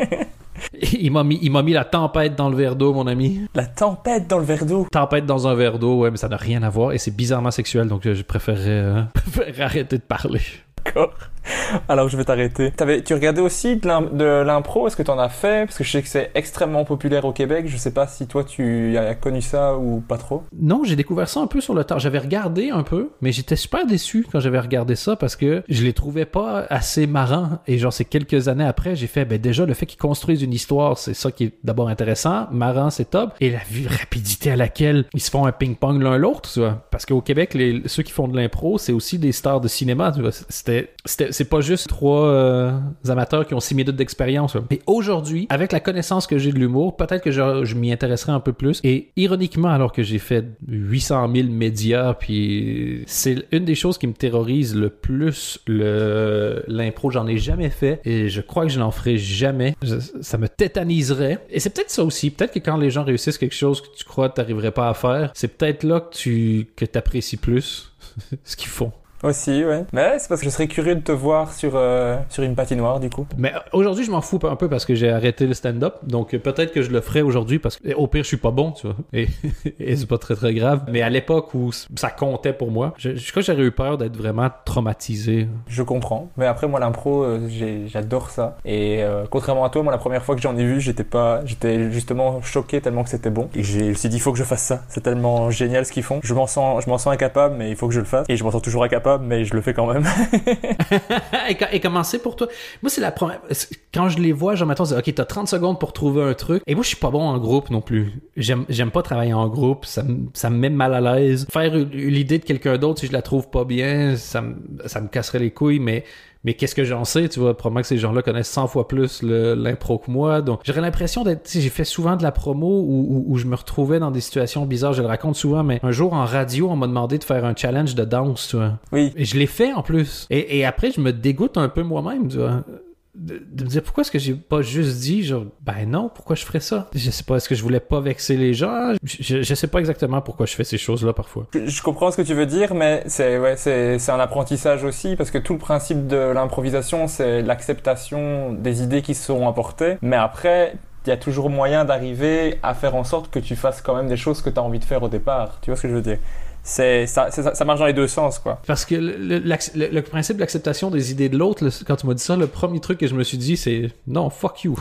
Il m'a mis la tempête dans le verre d'eau, mon ami. La tempête dans le verre d'eau? Tempête dans un verre d'eau, ouais, mais ça n'a rien à voir et c'est bizarrement sexuel, donc je préférerais arrêter de parler. D'accord. Alors je vais t'arrêter. Tu regardais aussi de l'impro? Est-ce que t'en as fait? Parce que je sais que c'est extrêmement populaire au Québec. Je sais pas si toi tu as connu ça ou pas trop. Non, j'ai découvert ça un peu sur le tard. J'avais regardé un peu, mais j'étais super déçu quand j'avais regardé ça parce que je les trouvais pas assez marrants. Et genre, c'est quelques années après, j'ai fait, déjà, le fait qu'ils construisent une histoire, c'est ça qui est d'abord intéressant. Marrant, c'est top. Et la rapidité à laquelle ils se font un ping-pong l'un l'autre, tu vois. Parce qu'au Québec, ceux qui font de l'impro, c'est aussi des stars de cinéma, tu vois. C'est pas juste 3 amateurs qui ont 6 minutes d'expérience. Mais aujourd'hui, avec la connaissance que j'ai de l'humour, peut-être que je m'y intéresserai un peu plus. Et ironiquement, alors que j'ai fait 800 000 médias, puis c'est une des choses qui me terrorise le plus, l'impro. J'en ai jamais fait et je crois que je n'en ferai jamais. Ça me tétaniserait. Et c'est peut-être ça aussi. Peut-être que quand les gens réussissent quelque chose que tu crois que tu n'arriverais pas à faire, c'est peut-être là que tu apprécies plus ce qu'ils font. Aussi, ouais. Mais c'est parce que je serais curieux de te voir sur une patinoire, du coup. Mais aujourd'hui, je m'en fous un peu parce que j'ai arrêté le stand-up. Donc, peut-être que je le ferai aujourd'hui parce que, au pire, je suis pas bon, tu vois. Et c'est pas très, très grave. Mais à l'époque où ça comptait pour moi, je crois que j'aurais eu peur d'être vraiment traumatisé. Je comprends. Mais après, moi, l'impro, j'adore ça. Et contrairement à toi, moi, la première fois que j'en ai vu, j'étais justement choqué tellement que c'était bon. Et je me suis dit, il faut que je fasse ça. C'est tellement génial ce qu'ils font. Je m'en sens incapable, mais il faut que je le fasse. Et je m'en sens toujours incapable, mais je le fais quand même. Et comment c'est pour toi? Moi, c'est la première... Quand je les vois, genre, mettons, ok, t'as 30 secondes pour trouver un truc. Et moi, je suis pas bon en groupe non plus. J'aime pas travailler en groupe. Ça me met mal à l'aise. Faire l'idée de quelqu'un d'autre, si je la trouve pas bien, ça me casserait les couilles, mais qu'est-ce que j'en sais, tu vois, probablement que ces gens-là connaissent 100 fois plus l'impro que moi, donc j'aurais l'impression d'être, tu sais, j'ai fait souvent de la promo où je me retrouvais dans des situations bizarres, je le raconte souvent, mais un jour en radio, on m'a demandé de faire un challenge de danse, tu vois. Oui. Et je l'ai fait en plus. Et après, je me dégoûte un peu moi-même, tu vois. de me dire pourquoi est-ce que j'ai pas juste dit genre ben non, pourquoi je ferais ça? Je sais pas, est-ce que je voulais pas vexer les gens? Je sais pas exactement pourquoi je fais ces choses-là parfois. Je comprends ce que tu veux dire, mais c'est un apprentissage aussi, parce que tout le principe de l'improvisation, c'est l'acceptation des idées qui sont apportées, mais après, il y a toujours moyen d'arriver à faire en sorte que tu fasses quand même des choses que tu as envie de faire au départ. Tu vois ce que je veux dire? Ça marche dans les deux sens, quoi. Parce que le principe de l'acceptation des idées de l'autre, quand tu m'as dit ça, le premier truc que je me suis dit, c'est non, fuck you.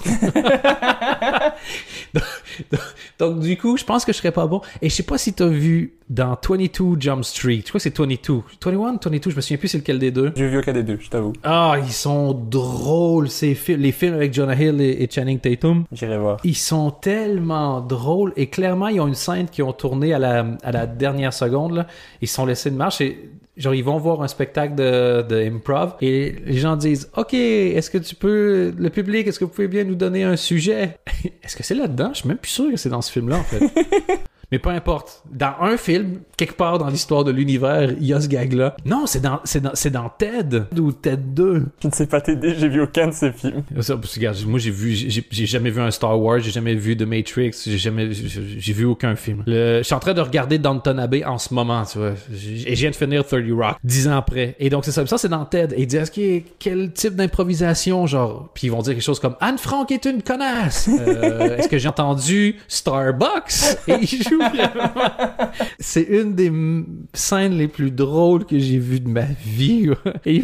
donc, du coup, je pense que je serais pas bon. Et je sais pas si t'as vu dans 22 Jump Street, je crois que c'est 22. 21, 22, je me souviens plus c'est lequel des deux. J'ai vu aucun des deux, je t'avoue. Ah, ils sont drôles, les films avec Jonah Hill et Channing Tatum. J'irai voir. Ils sont tellement drôles et clairement, ils ont une scène qui ont tourné à la dernière seconde, là. Ils se sont laissés de marche et genre ils vont voir un spectacle de improv et les gens disent OK, est-ce que le public, est-ce que vous pouvez bien nous donner un sujet? Est-ce que c'est là-dedans? Je suis même plus sûr que c'est dans ce film-là en fait. Mais peu importe. Dans un film, quelque part dans l'histoire de l'univers, il y a ce gag-là. Non, c'est dans Ted ou Ted 2. Je ne sais pas t'aider, j'ai vu aucun de ces films. Ça, parce que, regarde, moi j'ai jamais vu un Star Wars, j'ai jamais vu The Matrix, j'ai vu aucun film. Je suis en train de regarder Downton Abbey en ce moment, tu vois. Et je viens de finir 30 Rock 10 ans après. Et donc c'est ça. Ça c'est dans Ted. Et ils disent quel type d'improvisation, genre. Puis ils vont dire quelque chose comme Anne Frank est une connasse. Est-ce que j'ai entendu Starbucks? Et ils jouent. C'est une des scènes les plus drôles que j'ai vues de ma vie. Et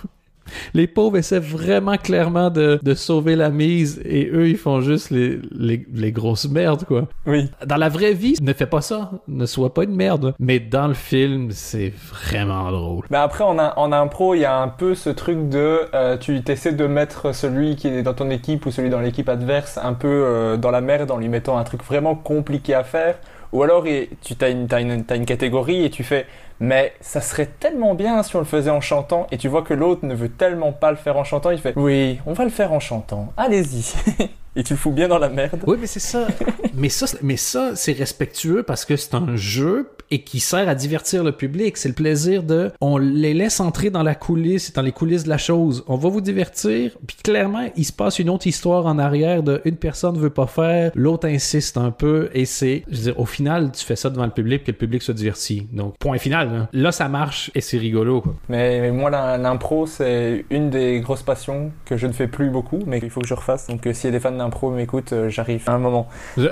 les pauvres essaient vraiment clairement de sauver la mise et eux ils font juste les grosses merdes quoi. Oui. Dans la vraie vie, ne fais pas ça, ne sois pas une merde. Mais dans le film, c'est vraiment drôle. Mais après en impro, il y a un peu ce truc de tu t'essaies de mettre celui qui est dans ton équipe ou celui dans l'équipe adverse un peu dans la merde en lui mettant un truc vraiment compliqué à faire. Ou alors t'as une catégorie et tu fais mais ça serait tellement bien si on le faisait en chantant, et tu vois que l'autre ne veut tellement pas le faire en chantant, il fait oui, on va le faire en chantant, allez-y. Et tu le fous bien dans la merde. Oui, mais c'est ça. mais ça, c'est respectueux parce que c'est un jeu et qui sert à divertir le public. C'est le plaisir on les laisse entrer dans les coulisses de la chose. On va vous divertir, puis clairement, il se passe une autre histoire en arrière de une personne veut pas faire, l'autre insiste un peu, et je veux dire, au final, tu fais ça devant le public, que le public se divertit. Donc, point final. Hein. Là, ça marche et c'est rigolo, quoi. Mais moi, l'impro, c'est une des grosses passions que je ne fais plus beaucoup, mais qu'il faut que je refasse. Donc, s'il y a des fans d'impro m'écoute, j'arrive à un moment.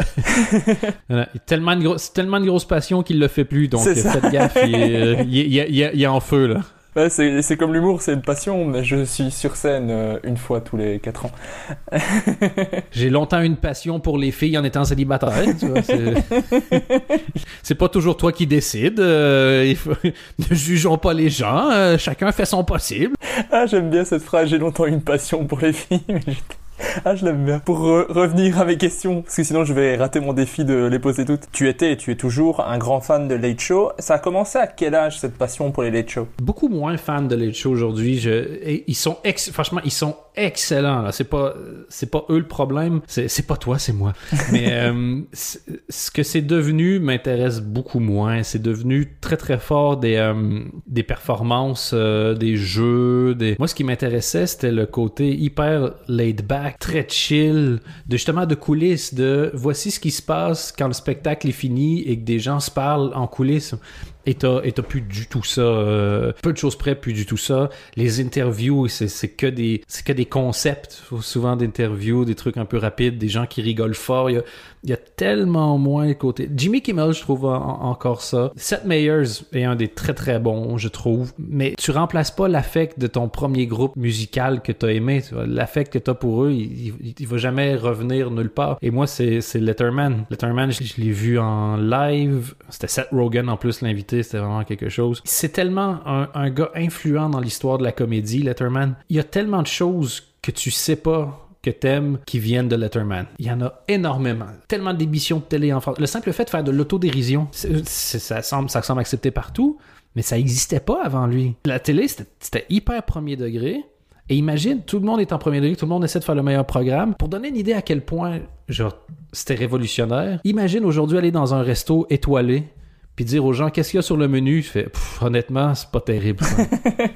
C'est tellement de grosses passions qu'il le fait plus, donc faites gaffe, il est en feu là. Ouais, c'est comme l'humour, c'est une passion, mais je suis sur scène une fois tous les 4 ans. J'ai longtemps eu une passion pour les filles en étant célibataire, tu vois. C'est pas toujours toi qui décides. Ne jugeons pas les gens. Chacun fait son possible. Ah, j'aime bien cette phrase. J'ai longtemps eu une passion pour les filles, mais je l'aime bien. Pour revenir à mes questions, parce que sinon je vais rater mon défi de les poser toutes. Tu es toujours un grand fan de Late Show. Ça a commencé à quel âge, cette passion pour les Late Show? Beaucoup moins fan de Late Show aujourd'hui. Ils sont franchement, ils sont excellents. Là. C'est pas eux le problème. C'est pas toi, c'est moi. Mais ce que c'est devenu m'intéresse beaucoup moins. C'est devenu très très fort des performances, des jeux. Moi, ce qui m'intéressait, c'était le côté hyper laid back, très chill, de coulisses, de voici ce qui se passe quand le spectacle est fini et que des gens se parlent en coulisses. Et t'as plus du tout ça. Peu de choses près, plus du tout ça. Les interviews, c'est que des concepts, souvent d'interviews, des trucs un peu rapides, des gens qui rigolent fort. Il y a tellement moins le côté. Jimmy Kimmel, je trouve encore ça. Seth Meyers est un des très très bons, je trouve. Mais tu remplaces pas l'affect de ton premier groupe musical que t'as aimé. Tu vois. L'affect que t'as pour eux, il va jamais revenir nulle part. Et moi, c'est Letterman. Letterman, je l'ai vu en live. C'était Seth Rogen en plus l'invité. C'était vraiment quelque chose. C'est tellement un gars influent dans l'histoire de la comédie, Letterman. Il y a tellement de choses que tu sais pas que t'aimes qui viennent de Letterman. Il y en a énormément. Tellement d'émissions de télé en France. Le simple fait de faire de l'autodérision, ça semble accepté partout, mais ça n'existait pas avant lui. La télé, c'était hyper premier degré. Et imagine, tout le monde est en premier degré, tout le monde essaie de faire le meilleur programme. Pour donner une idée à quel point, genre, c'était révolutionnaire, imagine aujourd'hui aller dans un resto étoilé puis dire aux gens qu'est-ce qu'il y a sur le menu, je fais honnêtement c'est pas terrible ça.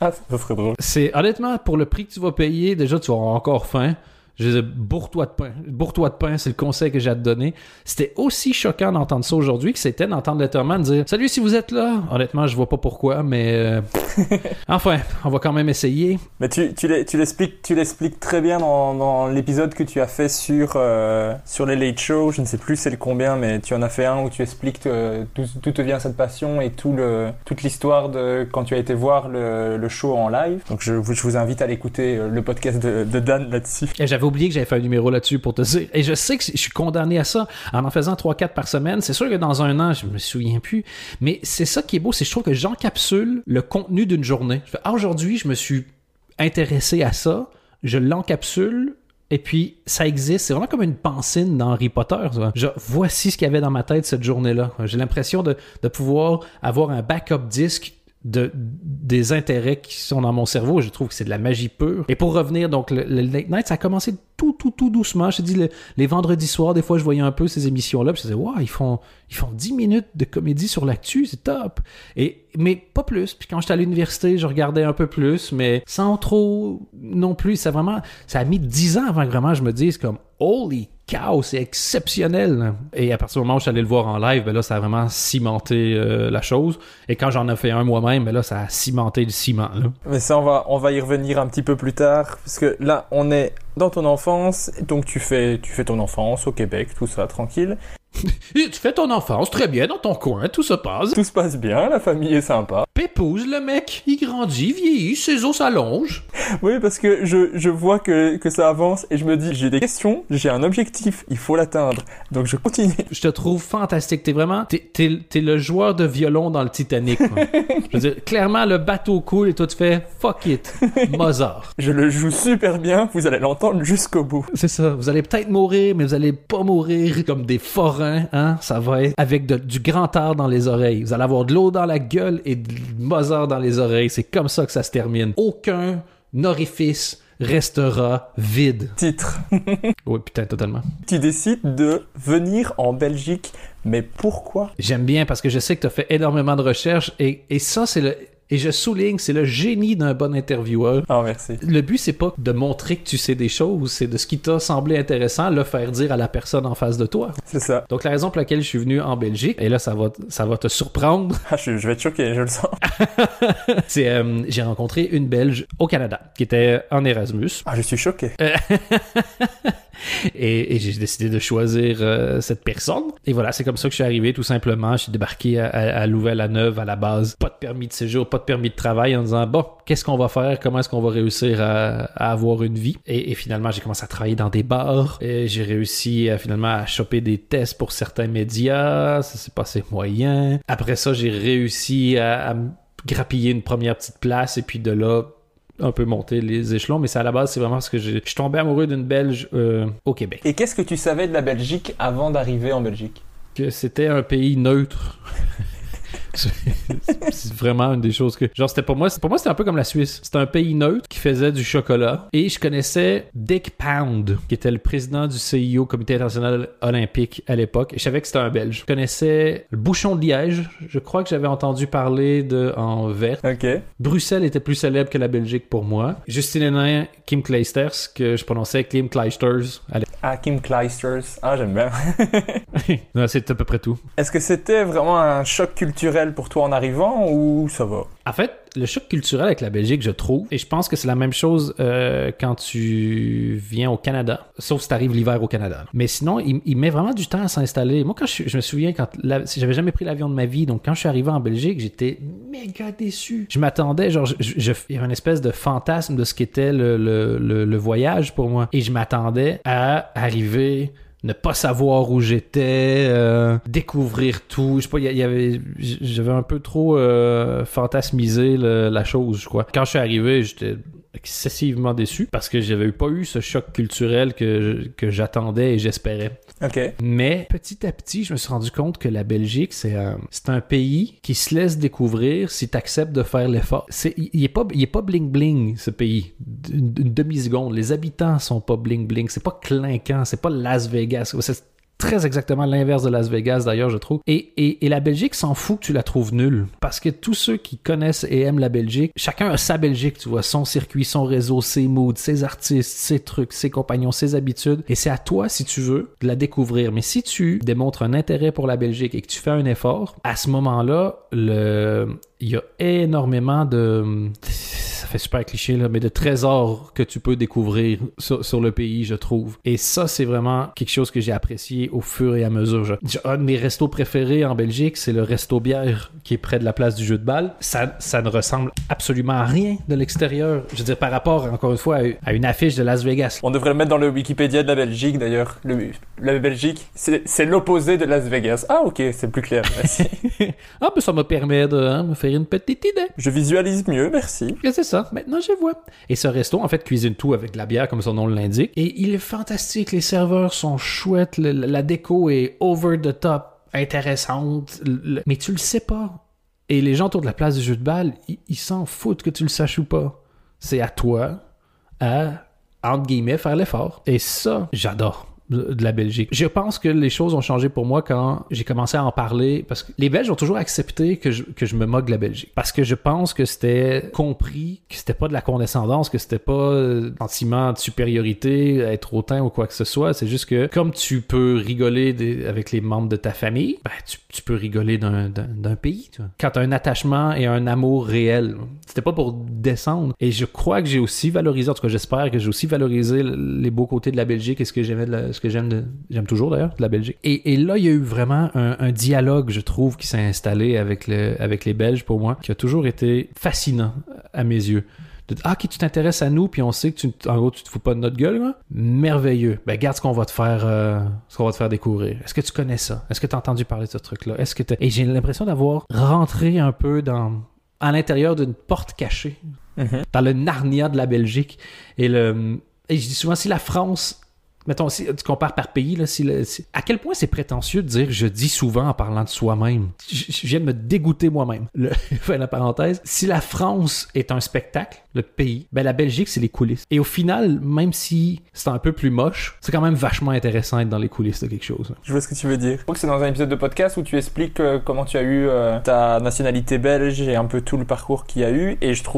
Ah, ça serait drôle. C'est honnêtement, pour le prix que tu vas payer, déjà tu vas avoir encore faim. Je disais, bourre-toi de pain. Bourre-toi de pain, c'est le conseil que j'ai à te donner. C'était aussi choquant d'entendre ça aujourd'hui que c'était d'entendre Letterman dire « Salut, si vous êtes là! » Honnêtement, je vois pas pourquoi, mais... enfin, on va quand même essayer. Mais tu l'expliques très bien dans l'épisode que tu as fait sur les Late Show. Je ne sais plus c'est le combien, mais tu en as fait un où tu expliques d'où te vient cette passion et toute l'histoire de quand tu as été voir le show en live. Donc je vous invite à l'écouter, le podcast de Dan là-dessus. Et j'avais oublié que j'avais fait un numéro là-dessus pour te dire. Et je sais que je suis condamné à ça en faisant 3-4 par semaine. C'est sûr que dans un an, je me souviens plus. Mais c'est ça qui est beau, c'est que je trouve que j'encapsule le contenu d'une journée. Je fais, aujourd'hui, je me suis intéressé à ça. Je l'encapsule. Et puis, ça existe. C'est vraiment comme une pancine dans Harry Potter. Genre, voici ce qu'il y avait dans ma tête cette journée-là. J'ai l'impression de pouvoir avoir un backup disque des intérêts qui sont dans mon cerveau. Je trouve que c'est de la magie pure. Et pour revenir, donc, le Late Night, ça a commencé tout doucement. Je te dis, les vendredis soirs, des fois, je voyais un peu ces émissions-là, puis je disais, wow, ils font 10 minutes de comédie sur l'actu, c'est top. Mais pas plus. Puis quand j'étais à l'université, je regardais un peu plus, mais sans trop non plus. Ça a mis 10 ans avant que vraiment je me dise comme, holy cow, c'est exceptionnel. Et à partir du moment où je suis allé le voir en live, ben là, ça a vraiment cimenté la chose. Et quand j'en ai fait un moi-même, ben là, ça a cimenté le ciment. Là. Mais ça, on va y revenir un petit peu plus tard, parce que là, on est dans ton enfance, donc tu fais ton enfance au Québec, tout ça, tranquille. Tu fais ton enfance très bien dans ton coin, tout se passe. Tout se passe bien, la famille est sympa. Pépouze, le mec, il grandit, vieillit, ses os s'allongent. Oui, parce que je vois que ça avance et je me dis, j'ai des questions, j'ai un objectif, il faut l'atteindre. Donc je continue. Je te trouve fantastique. T'es le joueur de violon dans le Titanic. Quoi. Je veux dire, clairement, le bateau coule et toi tu fais fuck it, Mozart. Je le joue super bien, vous allez l'entendre jusqu'au bout. C'est ça. Vous allez peut-être mourir, mais vous allez pas mourir comme des forains, hein. Ça va être avec du grand air dans les oreilles. Vous allez avoir de l'eau dans la gueule et de Mozart dans les oreilles. C'est comme ça que ça se termine. Aucun orifice restera vide. Titre. Oui, putain, totalement. Tu décides de venir en Belgique, mais pourquoi? J'aime bien parce que je sais que tu as fait énormément de recherches et ça, et je souligne, c'est le génie d'un bon intervieweur. Ah, merci. Le but, c'est pas de montrer que tu sais des choses, c'est de ce qui t'a semblé intéressant, le faire dire à la personne en face de toi. C'est ça. Donc, la raison pour laquelle je suis venu en Belgique, et là, ça va te surprendre. Ah, je vais être choqué, je le sens. C'est, j'ai rencontré une Belge au Canada, qui était en Erasmus. Ah, je suis choqué. Et j'ai décidé de choisir cette personne. Et voilà, c'est comme ça que je suis arrivé, tout simplement. Je suis débarqué à Louvain-la-Neuve à la base. Pas de permis de séjour, pas de permis de travail, en disant, bon, qu'est-ce qu'on va faire? Comment est-ce qu'on va réussir à avoir une vie? Et finalement, j'ai commencé à travailler dans des bars. Et j'ai réussi finalement à choper des tests pour certains médias. Ça s'est passé moyen. Après ça, j'ai réussi à grappiller une première petite place. Et puis de là, un peu monter les échelons, mais c'est à la base, c'est vraiment parce que je suis tombé amoureux d'une Belge au Québec. Et qu'est-ce que tu savais de la Belgique avant d'arriver en Belgique? Que c'était un pays neutre. C'est vraiment une des choses que... Genre, pour moi, c'était un peu comme la Suisse. C'était un pays neutre qui faisait du chocolat. Et je connaissais Dick Pound, qui était le président du CIO, Comité international olympique à l'époque. Et je savais que c'était un Belge. Je connaissais le Bouchon de Liège. Je crois que j'avais entendu parler en vert. OK. Bruxelles était plus célèbre que la Belgique pour moi. Justine Hénin, Kim Clijsters, que je prononçais Kim Clijsters. Ah, Kim Clijsters. Ah, j'aime bien. Non, c'est à peu près tout. Est-ce que c'était vraiment un choc culturel pour toi en arrivant ou ça va? En fait, le choc culturel avec la Belgique, je trouve, et je pense que c'est la même chose quand tu viens au Canada, sauf si tu arrives l'hiver au Canada. Mais sinon, il met vraiment du temps à s'installer. Moi, quand je me souviens, j'avais jamais pris l'avion de ma vie, donc quand je suis arrivé en Belgique, j'étais méga déçu. Je m'attendais, genre, il y avait une espèce de fantasme de ce qu'était le voyage pour moi. Et je m'attendais à arriver... ne pas savoir où j'étais, découvrir tout. Je sais pas, j'avais un peu trop fantasmisé la chose, je crois. Quand je suis arrivé, j'étais excessivement déçu parce que j'avais pas eu ce choc culturel que j'attendais et j'espérais. OK. Mais petit à petit, je me suis rendu compte que la Belgique, c'est un pays qui se laisse découvrir si tu acceptes de faire l'effort. Il est pas bling-bling, ce pays. Une demi-seconde. Les habitants sont pas bling-bling. C'est pas clinquant. C'est pas Las Vegas. C'est très exactement l'inverse de Las Vegas, d'ailleurs, je trouve. Et la Belgique s'en fout que tu la trouves nulle. Parce que tous ceux qui connaissent et aiment la Belgique, chacun a sa Belgique, tu vois, son circuit, son réseau, ses moods, ses artistes, ses trucs, ses compagnons, ses habitudes. Et c'est à toi, si tu veux, de la découvrir. Mais si tu démontres un intérêt pour la Belgique et que tu fais un effort, à ce moment-là, il y a énormément de... Ça fait super cliché, là, mais de trésors que tu peux découvrir sur le pays, je trouve. Et ça, c'est vraiment quelque chose que j'ai apprécié au fur et à mesure. Un de mes restos préférés en Belgique, c'est le Resto Bière qui est près de la place du jeu de balle. Ça ne ressemble absolument à rien de l'extérieur. Je veux dire, par rapport, encore une fois, à une affiche de Las Vegas. On devrait le mettre dans le Wikipédia de la Belgique, d'ailleurs. La Belgique, c'est l'opposé de Las Vegas. Ah, ok, c'est plus clair, merci. Ah, ben ça me permet de me faire une petite idée. Je visualise mieux, merci. Et c'est ça, maintenant je vois. Et ce resto, en fait, cuisine tout avec de la bière, comme son nom l'indique. Et il est fantastique, les serveurs sont chouettes, la déco est over the top, intéressante, mais tu le sais pas. Et les gens autour de la place du jeu de balle, ils s'en foutent que tu le saches ou pas. C'est à toi, entre guillemets, faire l'effort. Et ça, j'adore de la Belgique. Je pense que les choses ont changé pour moi quand j'ai commencé à en parler, parce que les Belges ont toujours accepté que je me moque de la Belgique. Parce que je pense que c'était compris, que c'était pas de la condescendance, que c'était pas sentiment de supériorité, être hautain ou quoi que ce soit. C'est juste que, comme tu peux rigoler avec les membres de ta famille, ben, tu peux rigoler d'un pays, tu vois. Quand t'as un attachement et un amour réel. C'était pas pour descendre. Et je crois que j'ai aussi valorisé, en tout cas j'espère que j'ai aussi valorisé les beaux côtés de la Belgique et ce que j'aimais ce que j'aime toujours d'ailleurs de la Belgique. Et là, il y a eu vraiment un dialogue, je trouve, qui s'est installé avec les Belges pour moi, qui a toujours été fascinant à mes yeux. Ok, tu t'intéresses à nous, puis on sait que en gros, tu te fous pas de notre gueule, là. Merveilleux. Ben, regarde ce qu'on va te faire découvrir. Est-ce que tu connais ça? Est-ce que tu as entendu parler de ce truc-là? Et j'ai l'impression d'avoir rentré un peu à l'intérieur d'une porte cachée, dans le Narnia de la Belgique. Et je dis souvent, si la France... Mettons, si tu compares par pays, là, à quel point c'est prétentieux de dire « je dis souvent en parlant de soi-même ». Je viens de me dégoûter moi-même. Fin de la parenthèse. Si la France est un spectacle, le pays, ben la Belgique, c'est les coulisses. Et au final, même si c'est un peu plus moche, c'est quand même vachement intéressant d'être dans les coulisses de quelque chose. Je vois ce que tu veux dire. Je crois que c'est dans un épisode de podcast où tu expliques comment tu as eu ta nationalité belge et un peu tout le parcours qu'il y a eu.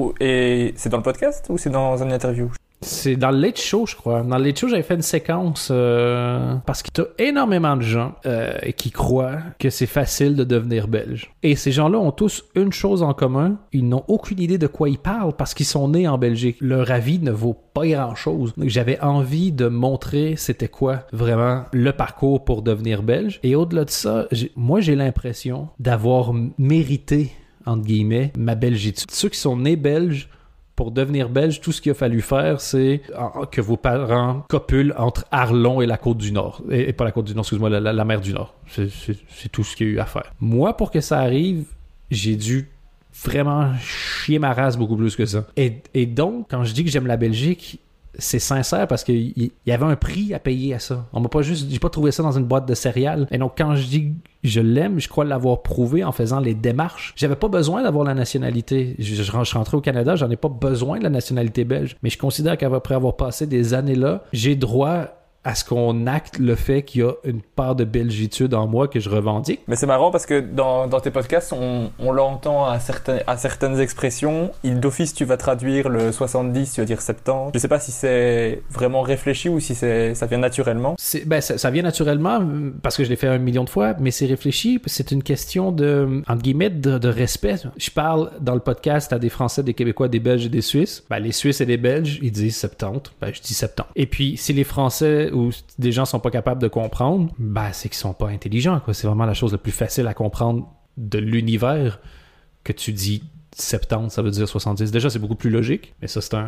Et c'est dans le podcast ou c'est dans une interview? C'est dans le Late Show, je crois. Dans le Late Show, j'avais fait une séquence parce qu'il y a énormément de gens qui croient que c'est facile de devenir belge. Et ces gens-là ont tous une chose en commun. Ils n'ont aucune idée de quoi ils parlent parce qu'ils sont nés en Belgique. Leur avis ne vaut pas grand-chose. Donc, j'avais envie de montrer c'était quoi vraiment le parcours pour devenir belge. Et au-delà de ça, moi, j'ai l'impression d'avoir mérité, entre guillemets, ma belgitude. Ceux qui sont nés belges, pour devenir belge, tout ce qu'il a fallu faire, c'est que vos parents copulent entre Arlon et la Côte-du-Nord. Et pas la Côte-du-Nord, excuse-moi, la mer du Nord. C'est tout ce qu'il y a eu à faire. Moi, pour que ça arrive, j'ai dû vraiment chier ma race beaucoup plus que ça. Et donc, quand je dis que j'aime la Belgique, c'est sincère parce qu'il y avait un prix à payer à ça. J'ai pas trouvé ça dans une boîte de céréales. Et donc, quand je dis je l'aime, je crois l'avoir prouvé en faisant les démarches. J'avais pas besoin d'avoir la nationalité. Je suis rentré au Canada, j'en ai pas besoin de la nationalité belge. Mais je considère qu'après avoir passé des années là, j'ai droit à ce qu'on acte le fait qu'il y a une part de belgitude en moi que je revendique. Mais c'est marrant parce que dans tes podcasts, on l'entend à certaines expressions. D'office, tu vas traduire le 70, tu vas dire 70. Je sais pas si c'est vraiment réfléchi ou si ça vient naturellement. Ça vient naturellement parce que je l'ai fait 1 million de fois, mais c'est réfléchi. C'est une question entre guillemets, de respect. Je parle dans le podcast à des Français, des Québécois, des Belges et des Suisses. Ben, les Suisses et les Belges, ils disent 70. Ben, je dis 70. Et puis, si les Français ou des gens sont pas capables de comprendre, ben c'est qu'ils sont pas intelligents, quoi. C'est vraiment la chose la plus facile à comprendre de l'univers que tu dis 70, ça veut dire 70. Déjà, c'est beaucoup plus logique, mais ça, c'est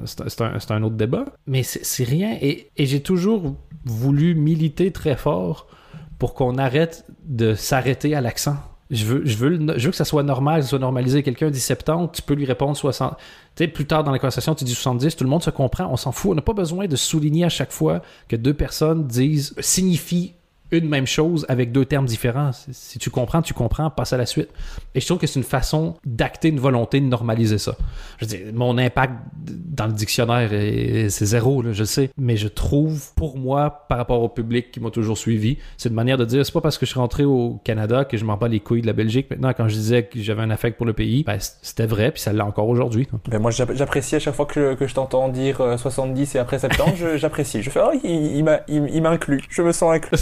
un autre débat. Mais c'est rien. Et j'ai toujours voulu militer très fort pour qu'on arrête de s'arrêter à l'accent. Je veux que ça soit normal, que ça soit normalisé. Quelqu'un dit 70, tu peux lui répondre 60. Tu sais, plus tard dans la conversation, tu dis 70, tout le monde se comprend, on s'en fout. On n'a pas besoin de souligner à chaque fois que deux personnes signifient une même chose avec deux termes différents. Si tu comprends, passe à la suite. Et je trouve que c'est une façon d'acter une volonté de normaliser ça. Je veux dire, mon impact dans le dictionnaire, c'est zéro, là, je le sais. Mais je trouve, pour moi, par rapport au public qui m'a toujours suivi, c'est une manière de dire, c'est pas parce que je suis rentré au Canada que je m'en bats les couilles de la Belgique. Maintenant, quand je disais que j'avais un affect pour le pays, ben, c'était vrai, puis ça l'est encore aujourd'hui. Ben moi, j'apprécie à chaque fois que je t'entends dire 70 et après 70, j'apprécie. Je fais, oh, il m'inclut. Je me sens inclus.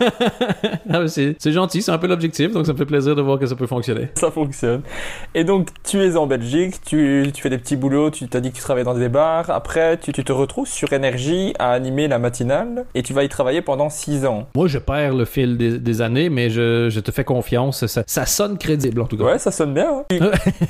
Ah, c'est gentil, c'est un peu l'objectif, donc ça me fait plaisir de voir que ça peut fonctionner. Ça fonctionne. Et donc, tu es en Belgique, tu fais des petits boulots, tu t'as dit que tu travaillais dans des bars. Après, tu te retrouves sur Énergie à animer la matinale et tu vas y travailler pendant 6 ans. Moi, je perds le fil des années, mais je te fais confiance. Ça sonne crédible, en tout cas. Ouais, ça sonne bien. Hein.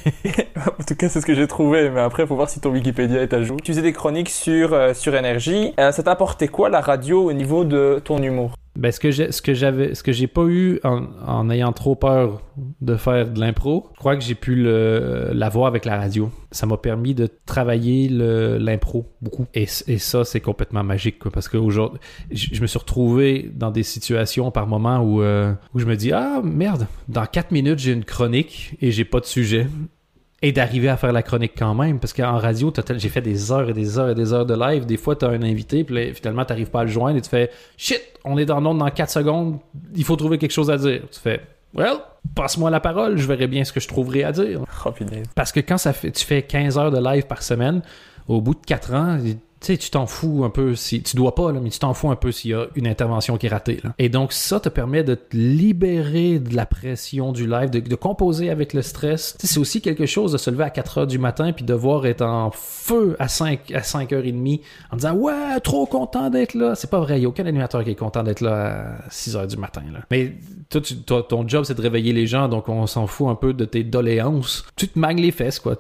En tout cas, c'est ce que j'ai trouvé, mais après, il faut voir si ton Wikipédia est à jour. Tu faisais des chroniques sur Énergie. Ça t'a apporté quoi, la radio, au niveau de ton humour? Ben, ce que j'ai pas eu en ayant trop peur de faire de l'impro, je crois que j'ai pu l'avoir avec la radio. Ça m'a permis de travailler l'impro beaucoup. Et ça, c'est complètement magique, quoi, parce qu'aujourd'hui, je me suis retrouvé dans des situations par moment où je me dis, ah merde, dans 4 minutes, j'ai une chronique et j'ai pas de sujet. Et d'arriver à faire la chronique quand même, parce qu'en radio, j'ai fait des heures et des heures et des heures de live. Des fois, t'as un invité, puis là, finalement, t'arrives pas à le joindre et tu fais « Shit, on est dans l'onde dans 4 secondes, il faut trouver quelque chose à dire. » Tu fais « Well, passe-moi la parole, je verrai bien ce que je trouverai à dire. » Parce que quand tu fais 15 heures de live par semaine, au bout de 4 ans... Tu sais, tu t'en fous un peu si... Tu dois pas, là, mais tu t'en fous un peu s'il y a une intervention qui est ratée. Là. Et donc, ça te permet de te libérer de la pression du live, de composer avec le stress. Tu sais, c'est aussi quelque chose de se lever à 4 heures du matin puis devoir être en feu à 5h30 en disant « Ouais, trop content d'être là! » C'est pas vrai, il n'y a aucun animateur qui est content d'être là à 6 heures du matin. Là. Mais toi, ton job, c'est de réveiller les gens, donc on s'en fout un peu de tes doléances. Tu te magnes les fesses, quoi.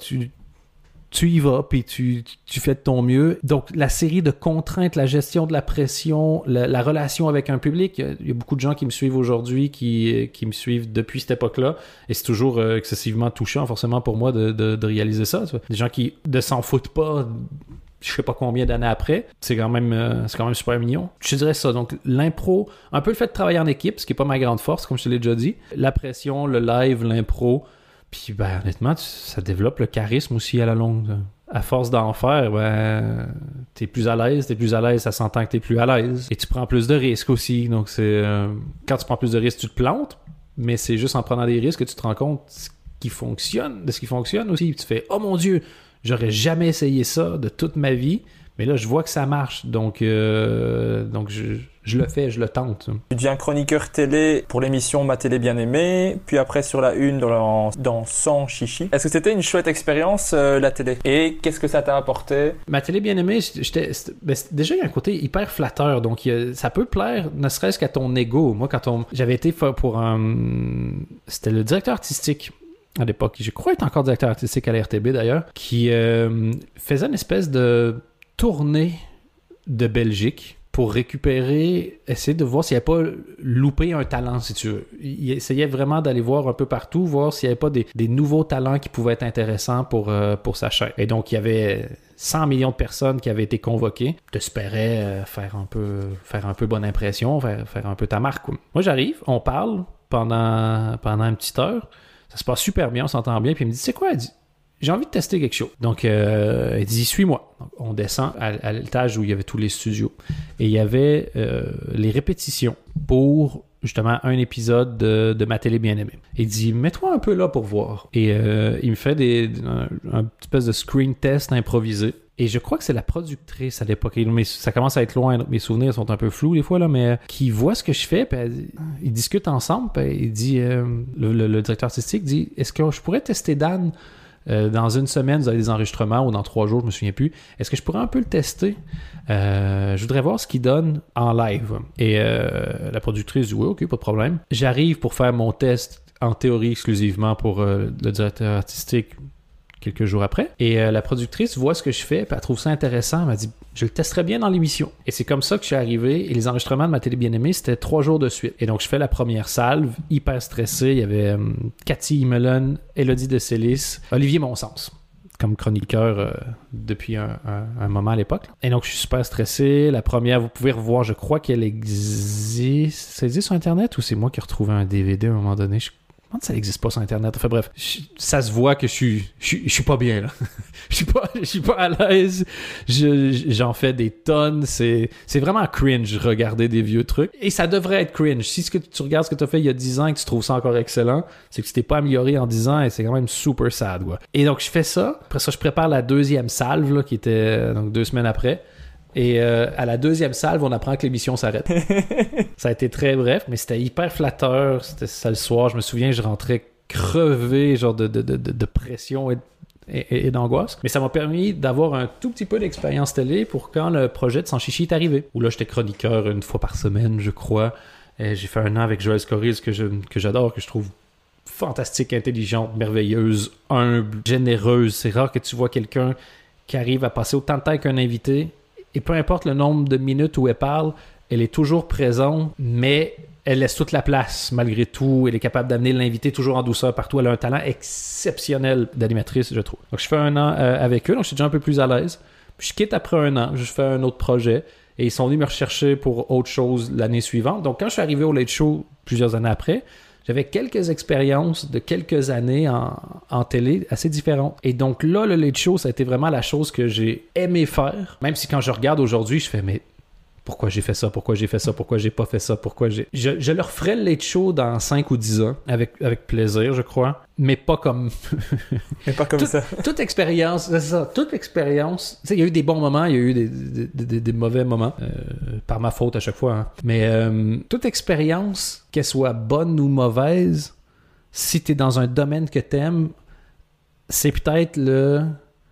Tu y vas, puis tu fais de ton mieux. Donc, la série de contraintes, la gestion de la pression, la relation avec un public, il y a beaucoup de gens qui me suivent aujourd'hui, qui me suivent depuis cette époque-là, et c'est toujours excessivement touchant, forcément, pour moi, de réaliser ça. Tu vois. Des gens qui ne s'en foutent pas, je sais pas combien d'années après, c'est quand même super mignon. Je te dirais ça. Donc, l'impro, un peu le fait de travailler en équipe, ce qui n'est pas ma grande force, comme je te l'ai déjà dit. La pression, le live, l'impro... Puis, ben, honnêtement, ça développe le charisme aussi à la longue. À force d'en faire, ben, t'es plus à l'aise, ça s'entend que t'es plus à l'aise. Et tu prends plus de risques aussi. Donc, quand tu prends plus de risques, tu te plantes, mais c'est juste en prenant des risques que tu te rends compte de ce qui fonctionne aussi. Puis tu fais, oh mon Dieu, j'aurais jamais essayé ça de toute ma vie. Mais là, je vois que ça marche, donc je le fais, je le tente. Tu deviens chroniqueur télé pour l'émission Ma Télé Bien Aimée, puis après sur la une dans Sans Chichi. Est-ce que c'était une chouette expérience, la télé? Et qu'est-ce que ça t'a apporté? Ma Télé Bien Aimée, déjà, il y a un côté hyper flatteur, donc ça peut plaire, ne serait-ce qu'à ton ego. Moi, j'avais été pour c'était le directeur artistique à l'époque, je crois être encore directeur artistique à la RTB d'ailleurs, qui faisait une espèce de tournée de Belgique pour récupérer, essayer de voir s'il n'y avait pas loupé un talent, si tu veux. Il essayait vraiment d'aller voir un peu partout, voir s'il n'y avait pas des nouveaux talents qui pouvaient être intéressants pour sa chaîne. Et donc, il y avait 100 millions de personnes qui avaient été convoquées. T'espérais faire un peu bonne impression, faire un peu ta marque, quoi. Moi, j'arrive, on parle pendant une petite heure. Ça se passe super bien, on s'entend bien. Puis il me dit, c'est quoi? Elle dit, j'ai envie de tester quelque chose. Donc, elle dit, suis-moi. Donc, on descend à l'étage où il y avait tous les studios. Et il y avait les répétitions pour, justement, un épisode de Ma Télé Bien Aimée. Il dit, mets-toi un peu là pour voir. Et il me fait un espèce de screen test improvisé. Et je crois que c'est la productrice à l'époque. Mais ça commence à être loin. Mes souvenirs sont un peu flous des fois, là, mais qui voit ce que je fais. Puis ils discutent ensemble. Puis il dit, le directeur artistique dit, est-ce que je pourrais tester Dan? Dans une semaine, vous avez des enregistrements, ou dans 3 jours, je me souviens plus. Est-ce que je pourrais un peu le tester? Je voudrais voir ce qu'il donne en live. Et la productrice dit, oui, ok, pas de problème. J'arrive pour faire mon test en théorie exclusivement pour le directeur artistique quelques jours après. Et la productrice voit ce que je fais, puis elle trouve ça intéressant. Elle m'a dit, je le testerai bien dans l'émission. Et c'est comme ça que je suis arrivé. Et les enregistrements de Ma Télé Bien Aimée, c'était 3 jours de suite. Et donc, je fais la première salve, hyper stressé. Il y avait Cathy Imelen, Élodie de Célis, Olivier Monsens, comme chroniqueur depuis un moment à l'époque. Et donc, je suis super stressé. La première, vous pouvez revoir, je crois qu'elle existe. Ça existe sur Internet ou c'est moi qui ai retrouvé un DVD à un moment donné? Je pense que ça n'existe pas sur Internet. Enfin bref, ça se voit que je suis pas bien, là. Je suis pas à l'aise. J'en fais des tonnes. C'est vraiment cringe, regarder des vieux trucs. Et ça devrait être cringe. Si tu regardes ce que tu as fait il y a 10 ans et que tu trouves ça encore excellent, c'est que tu t'es pas amélioré en 10 ans et c'est quand même super sad, quoi. Et donc, je fais ça. Après ça, je prépare la deuxième salve, là, qui était donc 2 semaines après. Et à la deuxième salve, on apprend que l'émission s'arrête. Ça a été très bref, mais c'était hyper flatteur. C'était ça le soir. Je me souviens, je rentrais crevé, genre de pression et d'angoisse. Mais ça m'a permis d'avoir un tout petit peu d'expérience télé pour quand le projet de Sans Chichi est arrivé. Où là, j'étais chroniqueur 1 fois par semaine, je crois. Et j'ai fait 1 an avec Joël Scoriz, que j'adore, que je trouve fantastique, intelligente, merveilleuse, humble, généreuse. C'est rare que tu vois quelqu'un qui arrive à passer autant de temps qu'un invité. Et peu importe le nombre de minutes où elle parle, elle est toujours présente, mais elle laisse toute la place malgré tout. Elle est capable d'amener l'invité toujours en douceur partout. Elle a un talent exceptionnel d'animatrice, je trouve. Donc, je fais 1 an avec eux, donc je suis déjà un peu plus à l'aise. Puis je quitte après 1 an, je fais un autre projet. Et ils sont venus me rechercher pour autre chose l'année suivante. Donc, quand je suis arrivé au Late Show plusieurs années après, j'avais quelques expériences de quelques années en télé assez différentes. Et donc là, le Late Show, ça a été vraiment la chose que j'ai aimé faire. Même si quand je regarde aujourd'hui, je fais « Mais pourquoi j'ai fait ça? Pourquoi j'ai fait ça? Pourquoi j'ai pas fait ça? Pourquoi j'ai... » Je le referais le Late Show dans 5 ou 10 ans, avec plaisir, je crois. Mais pas comme... Mais pas comme ça. Toute expérience, c'est ça. Toute expérience... Tu sais, il y a eu des bons moments, il y a eu des mauvais moments. Par ma faute à chaque fois. Hein. Mais toute expérience, qu'elle soit bonne ou mauvaise, si t'es dans un domaine que t'aimes, c'est peut-être le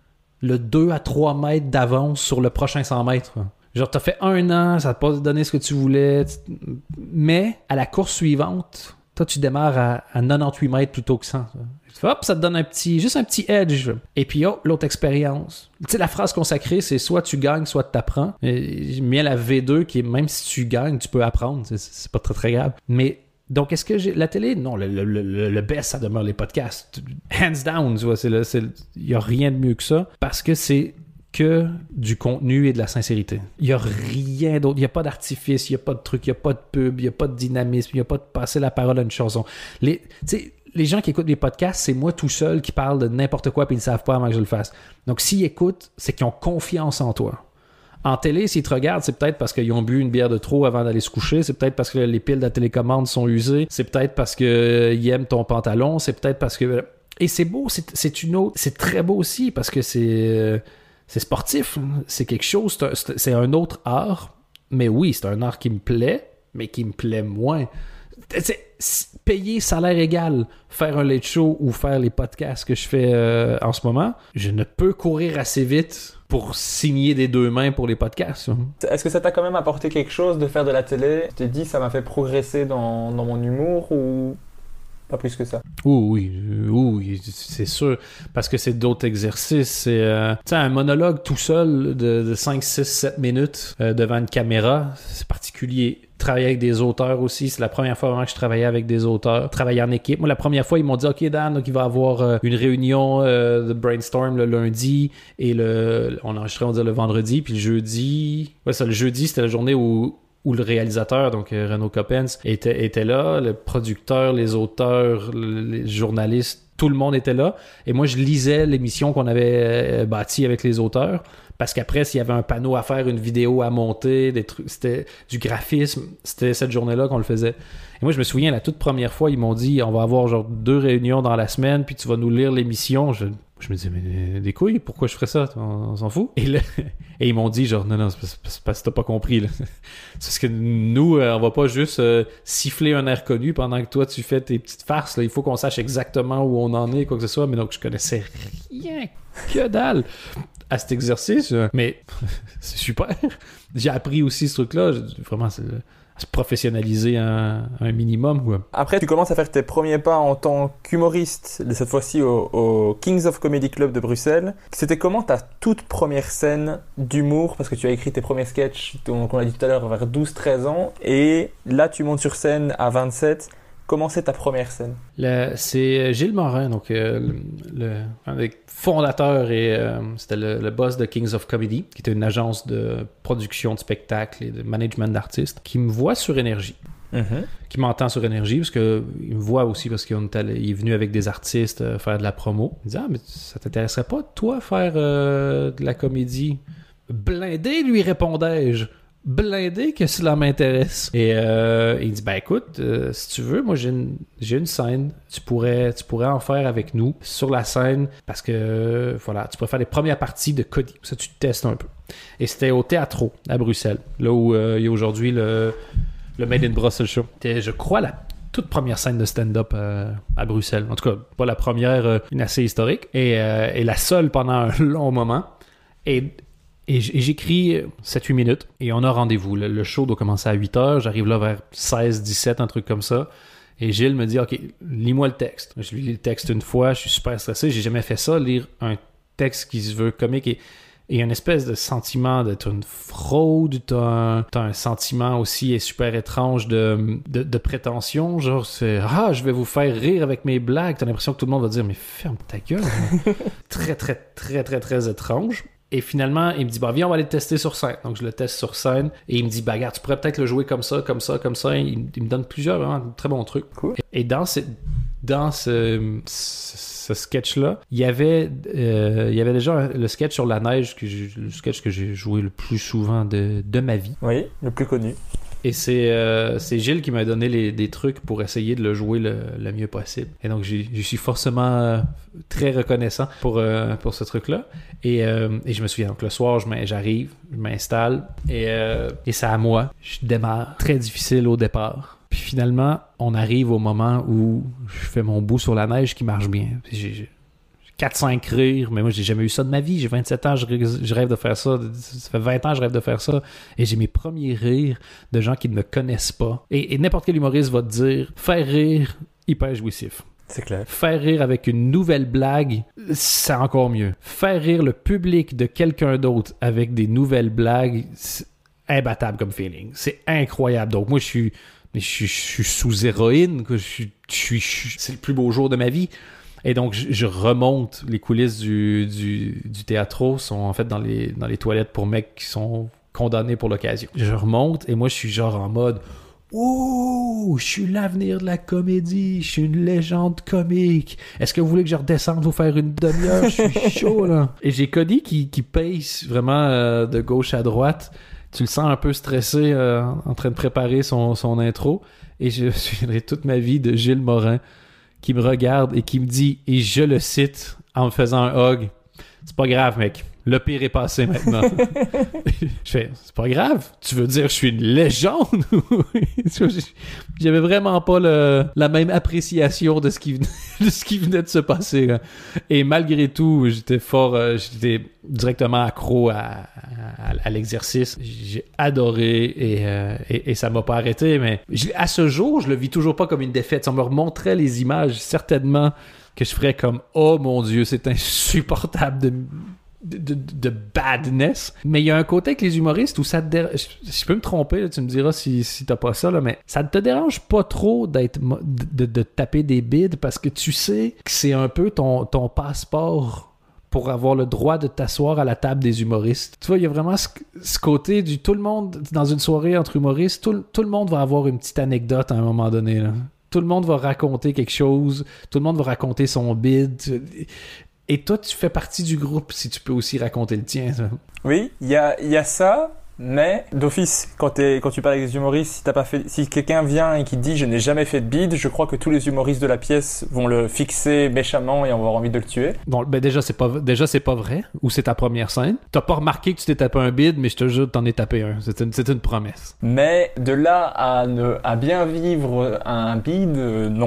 2 à 3 mètres d'avance sur le prochain 100 mètres. Genre, t'as fait 1 an, ça t'a pas donné ce que tu voulais, mais à la course suivante, toi, tu démarres à 98 mètres plutôt que 100. Hop, ça te donne juste un petit edge. Et puis, l'autre expérience. Tu sais, la phrase consacrée, c'est soit tu gagnes, soit tu t'apprends. J'ai mis la V2 qui est même si tu gagnes, tu peux apprendre. C'est pas très, très grave. Mais, donc, est-ce que la télé? Non, le best, ça demeure les podcasts. Hands down, tu vois, il y a rien de mieux que ça. Parce que c'est que du contenu et de la sincérité. Il n'y a rien d'autre. Il n'y a pas d'artifice, il n'y a pas de truc, il n'y a pas de pub, il n'y a pas de dynamisme, il n'y a pas de passer la parole à une chanson. Les gens qui écoutent les podcasts, c'est moi tout seul qui parle de n'importe quoi et ils ne savent pas avant que je le fasse. Donc, s'ils écoutent, c'est qu'ils ont confiance en toi. En télé, s'ils te regardent, c'est peut-être parce qu'ils ont bu une bière de trop avant d'aller se coucher, c'est peut-être parce que les piles de la télécommande sont usées, c'est peut-être parce qu'ils aiment ton pantalon, c'est peut-être parce que... Et c'est beau, c'est très beau aussi parce que c'est sportif, c'est quelque chose, c'est un autre art, mais oui, c'est un art qui me plaît, mais qui me plaît moins. Payer salaire égal, faire un late show ou faire les podcasts que je fais en ce moment, je ne peux courir assez vite pour signer des 2 mains pour les podcasts. Est-ce que ça t'a quand même apporté quelque chose de faire de la télé? Tu t'es dit ça m'a fait progresser dans mon humour ou... Pas plus que ça. Oui, c'est sûr. Parce que c'est d'autres exercices. C'est un monologue tout seul de 5, 6, 7 minutes devant une caméra. C'est particulier. Travailler avec des auteurs aussi. C'est la première fois vraiment que je travaillais avec des auteurs. Travailler en équipe. Moi, la première fois, ils m'ont dit « Ok, Dan, donc, il va y avoir une réunion de brainstorm le lundi et on enregistrait, on va dire, le vendredi. Puis le jeudi... Ouais, ça, le jeudi, c'était la journée où le réalisateur, donc Renaud Coppens, était là, le producteur, les auteurs, les journalistes, tout le monde était là. Et moi, je lisais l'émission qu'on avait bâtie avec les auteurs. Parce qu'après, s'il y avait un panneau à faire, une vidéo à monter, des trucs, c'était du graphisme, c'était cette journée-là qu'on le faisait. Et moi, je me souviens, la toute première fois, ils m'ont dit, on va avoir genre 2 réunions dans la semaine, puis tu vas nous lire l'émission. Je me disais, mais des couilles, pourquoi je ferais ça? On s'en fout? Et ils m'ont dit, genre, non, c'est parce que t'as pas compris, là. C'est parce que nous, on va pas juste siffler un air connu pendant que toi, tu fais tes petites farces, là. Il faut qu'on sache exactement où on en est, quoi que ce soit. Mais donc, je connaissais rien que dalle à cet exercice. Mais c'est super. J'ai appris aussi ce truc-là. Vraiment, c'est... se professionnaliser un minimum, quoi. Après, tu commences à faire tes premiers pas en tant qu'humoriste, cette fois-ci au Kings of Comedy Club de Bruxelles. C'était comment ta toute première scène d'humour? Parce que tu as écrit tes premiers sketchs, donc on l'a dit tout à l'heure, vers 12-13 ans. Et là, tu montes sur scène à 27. comment c'est ta première scène? C'est Gilles Morin, donc un des fondateurs et c'était le boss de Kings of Comedy, qui était une agence de production de spectacles et de management d'artistes, qui me voit sur Énergie. Qui m'entend sur Énergie, parce qu'il me voit aussi parce qu'il est venu avec des artistes faire de la promo. Il me dit « Ah, mais ça t'intéresserait pas, toi, faire de la comédie? » Blindé, lui répondais-je. Blindé que cela m'intéresse. Et il dit, ben écoute, si tu veux, moi j'ai une scène, tu pourrais en faire avec nous sur la scène, parce que voilà, tu pourrais faire les premières parties de Cody. Ça, tu te testes un peu. Et c'était au Théâtro à Bruxelles, là où il y a aujourd'hui le Made in Brussels Show. C'était, je crois, la toute première scène de stand-up à Bruxelles. En tout cas, pas la première, une assez historique, et la seule pendant un long moment. Et j'écris 7-8 minutes et on a rendez-vous. Le show doit commencer à 8h. J'arrive là vers 16-17, un truc comme ça. Et Gilles me dit « Ok, lis-moi le texte. » Je lui lis le texte une fois, je suis super stressé. J'ai jamais fait ça, lire un texte qui se veut comique et une espèce de sentiment d'être une fraude. T'as un sentiment aussi super étrange de prétention. Genre, c'est « Ah, je vais vous faire rire avec mes blagues. » T'as l'impression que tout le monde va dire « Mais ferme ta gueule. » Très, très, très, très, très étrange. Et finalement, il me dit, bah viens, on va aller le tester sur scène. Donc, je le teste sur scène. Et il me dit, bah regarde, tu pourrais peut-être le jouer comme ça, comme ça, comme ça. Il me donne plusieurs vraiment très bons trucs. Cool. Et dans ce sketch-là, il y avait déjà le sketch sur la neige, le sketch que j'ai joué le plus souvent de ma vie. Oui, le plus connu. Et c'est Gilles qui m'a donné des trucs pour essayer de le jouer le mieux possible. Et donc, je suis forcément très reconnaissant pour ce truc-là. Et je me souviens, donc le soir, j'arrive, je m'installe et c'est à moi. Je démarre. Très difficile au départ. Puis finalement, on arrive au moment où je fais mon bout sur la neige qui marche bien. J'ai 4-5 rires, mais moi, j'ai jamais eu ça de ma vie. J'ai 27 ans, je rêve de faire ça. Ça fait 20 ans, je rêve de faire ça. Et j'ai mes premiers rires de gens qui ne me connaissent pas. Et n'importe quel humoriste va te dire, faire rire, hyper jouissif. C'est clair. Faire rire avec une nouvelle blague, c'est encore mieux. Faire rire le public de quelqu'un d'autre avec des nouvelles blagues, c'est imbattable comme feeling. C'est incroyable. Donc moi, je suis sous héroïne. C'est le plus beau jour de ma vie. Et donc, je remonte. Les coulisses du théâtre sont en fait dans les toilettes pour mecs qui sont condamnés pour l'occasion. Je remonte et moi, je suis genre en mode « Oh, je suis l'avenir de la comédie. Je suis une légende comique. Est-ce que vous voulez que je redescende vous faire une demi-heure? Je suis chaud, là. » Et j'ai Cody qui pace vraiment de gauche à droite. Tu le sens un peu stressé en train de préparer son intro. Et je me souviendrai toute ma vie de Gilles Morin qui me regarde et qui me dit, et je le cite en me faisant un hug, « C'est pas grave, mec. Le pire est passé maintenant. » Je fais, « C'est pas grave. Tu veux dire que je suis une légende? » J'avais vraiment pas la même appréciation de ce qui venait de se passer. Là. Et malgré tout, j'étais directement accro à l'exercice. J'ai adoré et ça m'a pas arrêté. Mais à ce jour, je le vis toujours pas comme une défaite. Si on me remontrait les images, certainement que je ferais comme « Oh mon Dieu, c'est insupportable de badness. » Mais il y a un côté avec les humoristes où ça te dérange. Je peux me tromper, là, tu me diras si t'as pas ça, là, mais ça ne te dérange pas trop de taper des bides parce que tu sais que c'est un peu ton passeport pour avoir le droit de t'asseoir à la table des humoristes. Tu vois, il y a vraiment ce côté du tout le monde, dans une soirée entre humoristes, tout le monde va avoir une petite anecdote à un moment donné, là. Tout le monde va raconter quelque chose, tout le monde va raconter son bid. Et toi, tu fais partie du groupe si tu peux aussi raconter le tien. Ça. Oui, il y a ça, mais d'office, quand tu parles avec des humoristes, si quelqu'un vient et qui dit « je n'ai jamais fait de bide », je crois que tous les humoristes de la pièce vont le fixer méchamment et vont avoir envie de le tuer. Bon, ben déjà, c'est pas vrai, ou c'est ta première scène. T'as pas remarqué que tu t'es tapé un bide, mais je te jure, t'en es tapé un. C'est une promesse. Mais de là à bien vivre un bide, non.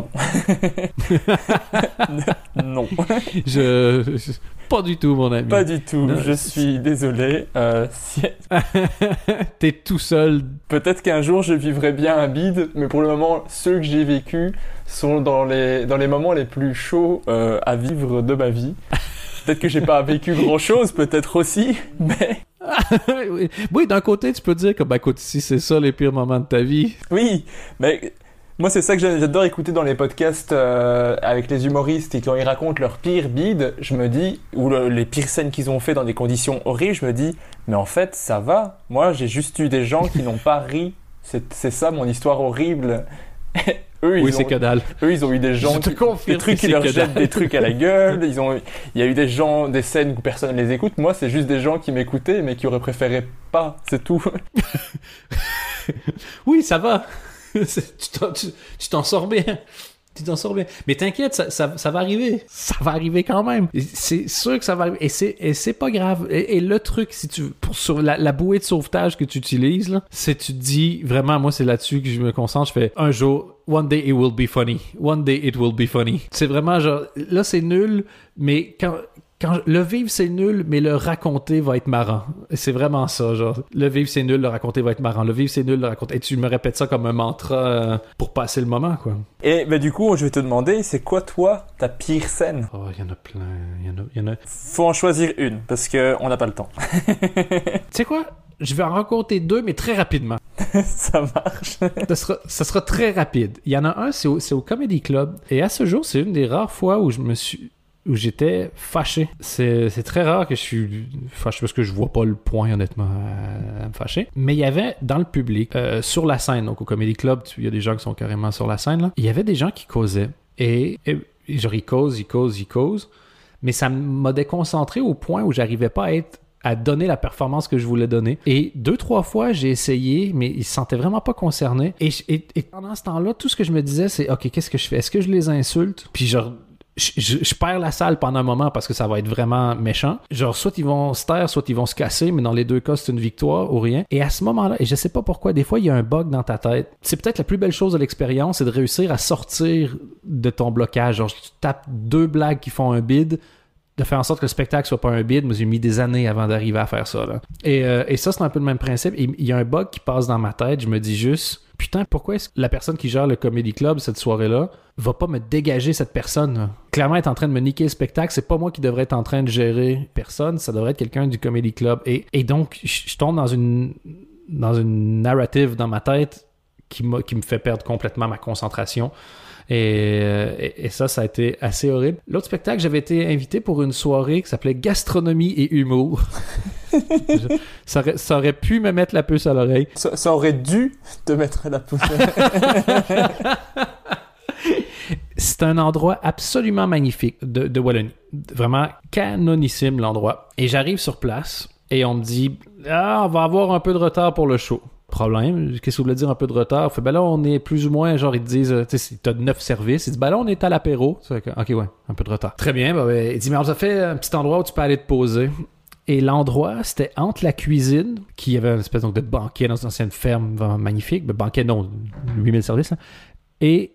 Non. Pas du tout, mon ami. Pas du tout. Non, je suis désolé. T'es tout seul. Peut-être qu'un jour, je vivrai bien un bide, mais pour le moment, ceux que j'ai vécus sont dans les moments les plus chauds à vivre de ma vie. Peut-être que j'ai pas vécu grand-chose, peut-être aussi, mais... Oui, d'un côté, tu peux dire que, écoute, si c'est ça les pires moments de ta vie... Oui, mais... Moi, c'est ça que j'adore écouter dans les podcasts avec les humoristes et quand ils racontent leur pire bide, je me dis, ou les pires scènes qu'ils ont fait dans des conditions horribles, je me dis, mais en fait, ça va. Moi, j'ai juste eu des gens qui n'ont pas ri. C'est ça mon histoire horrible. C'est que dalle. Eux, ils ont eu des gens, des trucs qui leur jettent des trucs à la gueule. Il y a eu des scènes où personne ne les écoute. Moi, c'est juste des gens qui m'écoutaient, mais qui auraient préféré pas. C'est tout. Oui, ça va. Tu t'en sors bien. Tu t'en sors bien. Mais t'inquiète, ça va arriver. Ça va arriver quand même. C'est sûr que ça va arriver. Et c'est pas grave. Et le truc, si tu sur la bouée de sauvetage que tu utilises, là, c'est tu te dis, vraiment, moi, c'est là-dessus que je me concentre. Je fais, un jour, one day it will be funny. One day it will be funny. C'est vraiment genre, là, c'est nul, mais quand le vivre c'est nul, mais le raconter va être marrant. C'est vraiment ça, genre. Le vivre c'est nul, le raconter va être marrant. Le vivre c'est nul, le raconter. Et tu me répètes ça comme un mantra pour passer le moment, quoi. Et ben du coup, je vais te demander, c'est quoi toi ta pire scène? Oh, il y en a plein. Il y en a. Faut en choisir une parce que on n'a pas le temps. Tu sais quoi? Je vais en raconter deux, mais très rapidement. Ça marche. Ça sera très rapide. Il y en a un, c'est au Comedy Club. Et à ce jour, c'est une des rares fois où j'étais fâché. C'est très rare que je suis fâché parce que je vois pas le point, honnêtement, à me fâcher. Mais il y avait dans le public, sur la scène, donc au Comedy Club, il y a des gens qui sont carrément sur la scène, là. Il y avait des gens qui causaient. Et genre, ils causent. Mais ça m'a déconcentré au point où j'arrivais pas à donner la performance que je voulais donner. Et 2-3 fois, j'ai essayé, mais ils se sentaient vraiment pas concernés. Et pendant ce temps-là, tout ce que je me disais, c'est « OK, qu'est-ce que je fais? Est-ce que je les insulte? » Puis genre, je perds la salle pendant un moment parce que ça va être vraiment méchant. Genre, soit ils vont se taire, soit ils vont se casser, mais dans les deux cas, c'est une victoire ou rien. Et à ce moment-là, et je sais pas pourquoi, des fois, il y a un bug dans ta tête. C'est peut-être la plus belle chose de l'expérience, c'est de réussir à sortir de ton blocage. Genre, tu tapes 2 blagues qui font un bid, de faire en sorte que le spectacle soit pas un bid. Moi, j'ai mis des années avant d'arriver à faire ça, là. Et ça, c'est un peu le même principe. Et il y a un bug qui passe dans ma tête. Je me dis juste, putain, pourquoi est-ce que la personne qui gère le Comedy Club cette soirée-là va pas me dégager cette personne, là? Clairement, elle est en train de me niquer le spectacle. C'est pas moi qui devrais être en train de gérer personne. Ça devrait être quelqu'un du Comedy Club. Et donc, je tombe dans une narrative dans ma tête qui me fait perdre complètement ma concentration. Et ça a été assez horrible. L'autre spectacle, j'avais été invité pour une soirée qui s'appelait Gastronomie et humour. Ça aurait pu me mettre la puce à l'oreille. Ça aurait dû te mettre la puce. C'est un endroit absolument magnifique de Wallonie. Vraiment canonissime, l'endroit. Et j'arrive sur place et on me dit « Ah, on va avoir un peu de retard pour le show. » Problème, qu'est-ce que vous voulez dire un peu de retard? Fait, ben là, on est plus ou moins, genre, ils te disent, tu sais, t'as 9 services. Ils disent, ben là, on est à l'apéro. Ok, ouais, un peu de retard. Très bien, ben, il dit, mais on t'a fait un petit endroit où tu peux aller te poser. Et l'endroit, c'était entre la cuisine, qui avait une espèce donc, de banquet dans une ancienne ferme vraiment magnifique. Ben, banquet, non, 8000 services, là. Et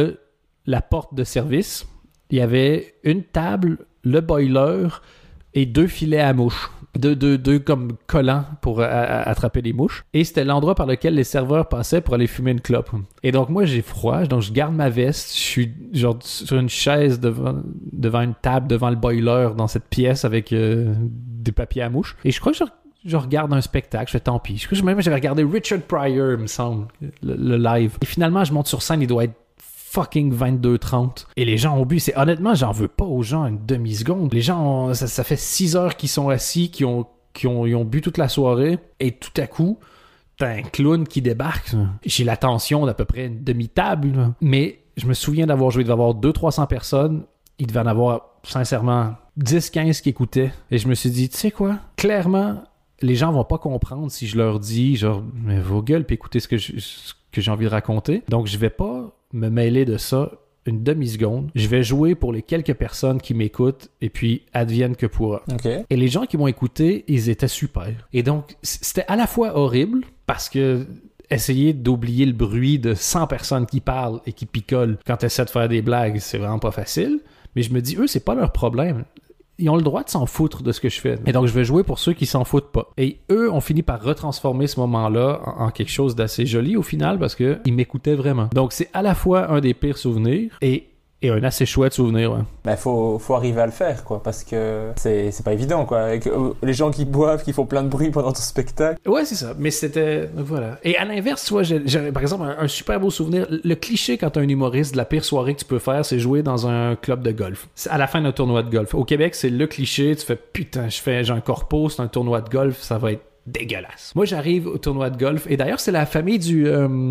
la porte de service, il y avait une table, le boiler et 2 filets à mouches. Deux comme collants pour attraper les mouches. Et c'était l'endroit par lequel les serveurs passaient pour aller fumer une clope. Et donc moi j'ai froid, donc je garde ma veste, je suis genre sur une chaise devant une table, devant le boiler dans cette pièce avec des papiers à mouches. Et je crois que je regarde un spectacle, je fais tant pis. Je crois que même j'avais regardé Richard Pryor, il me semble, le live. Et finalement je monte sur scène, il doit être fucking 22h30. Et les gens ont bu. Honnêtement, j'en veux pas aux gens une demi-seconde. Les gens, ça fait 6 heures qu'ils sont assis, qu'ils ont bu toute la soirée. Et tout à coup, t'as un clown qui débarque. J'ai l'attention d'à peu près une demi-table. Là. Mais je me souviens d'avoir joué. Il devait y avoir 200-300 personnes. Il devait en avoir, sincèrement, 10-15 qui écoutaient. Et je me suis dit, tu sais quoi? Clairement, les gens vont pas comprendre si je leur dis, genre, mais vos gueules, puis écoutez ce que j'ai envie de raconter. Donc, je vais pas me mêler de ça une demi-seconde. Je vais jouer pour les quelques personnes qui m'écoutent et puis advienne que pourra. Okay. Et les gens qui m'ont écouté, ils étaient super. Et donc, c'était à la fois horrible parce que essayer d'oublier le bruit de 100 personnes qui parlent et qui picolent quand tu essaies de faire des blagues, c'est vraiment pas facile. Mais je me dis, eux, c'est pas leur problème. Ils ont le droit de s'en foutre de ce que je fais. Et donc, je vais jouer pour ceux qui s'en foutent pas. Et eux ont fini par retransformer ce moment-là en quelque chose d'assez joli au final parce qu'ils m'écoutaient vraiment. Donc, c'est à la fois un des pires souvenirs et Et un assez chouette souvenir, ouais. Mais faut arriver à le faire, quoi, parce que c'est pas évident, quoi. Avec les gens qui boivent, qui font plein de bruit pendant ton spectacle. Ouais, c'est ça. Mais c'était... Voilà. Et à l'inverse, tu vois, j'ai par exemple, un super beau souvenir. Le cliché quand t'es un humoriste, la pire soirée que tu peux faire, c'est jouer dans un club de golf. C'est à la fin d'un tournoi de golf. Au Québec, c'est le cliché. Tu fais, putain, j'ai un corpo, c'est un tournoi de golf, ça va être dégueulasse. Moi, j'arrive au tournoi de golf, et d'ailleurs, c'est la famille du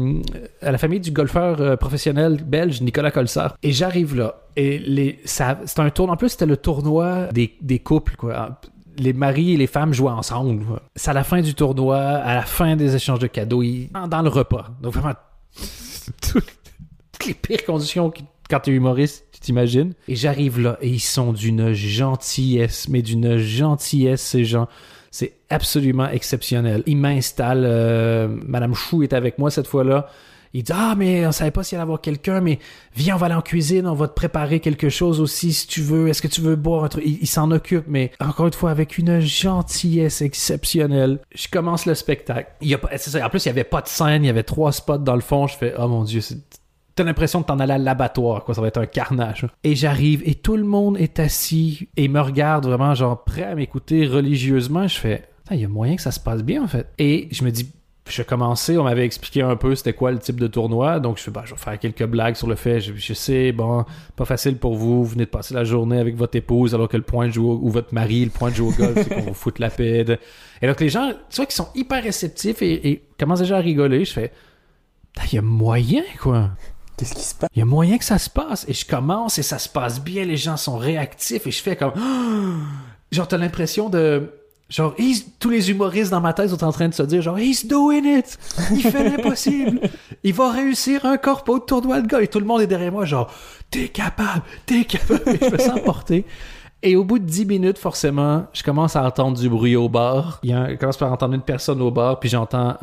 golfeur professionnel belge, Nicolas Colsart. Et j'arrive là, et c'est un tournoi. En plus, c'était le tournoi des couples, quoi. Les maris et les femmes jouaient ensemble. C'est à la fin du tournoi, à la fin des échanges de cadeaux, dans le repas. Donc vraiment, toutes les pires conditions quand t'es humoriste, tu t'imagines. Et j'arrive là, et ils sont d'une gentillesse, mais d'une gentillesse, ces gens. C'est absolument exceptionnel. Il m'installe, Madame Chou est avec moi cette fois-là. Il dit « Ah, mais on savait pas s'il allait y avoir quelqu'un, mais viens, on va aller en cuisine, on va te préparer quelque chose aussi si tu veux. Est-ce que tu veux boire un truc? » Il s'en occupe, mais encore une fois, avec une gentillesse exceptionnelle. Je commence le spectacle. C'est ça. En plus, il y avait pas de scène, il y avait 3 spots dans le fond. Je fais « Oh mon Dieu, t'as l'impression de t'en aller à l'abattoir, quoi. Ça va être un carnage. » Et j'arrive, et tout le monde est assis et me regarde vraiment, genre, prêt à m'écouter religieusement. Je fais, il y a moyen que ça se passe bien, en fait. Et je me dis, je commençais, on m'avait expliqué un peu c'était quoi le type de tournoi. Donc, je fais, je vais faire quelques blagues sur le fait. Je sais, bon, pas facile pour vous. Vous venez de passer la journée avec votre épouse alors que le point de jouer, ou votre mari, le point de jouer au golf, c'est qu'on vous foute la paix. Et donc, les gens, tu vois, qui sont hyper réceptifs et commencent déjà à rigoler. Je fais, il y a moyen, quoi. Qu'est-ce qui se passe? Il y a moyen que ça se passe. Et je commence et ça se passe bien. Les gens sont réactifs et je fais comme... Genre, t'as l'impression de... Genre, tous les humoristes dans ma tête sont en train de se dire genre, he's doing it! Il fait l'impossible! Il va réussir un corpo de tournoi de golf. Et tout le monde est derrière moi genre, t'es capable! Et je me sens porter. Et au bout de 10 minutes, forcément, je commence à entendre du bruit au bar. Je commence par entendre une personne au bar, puis j'entends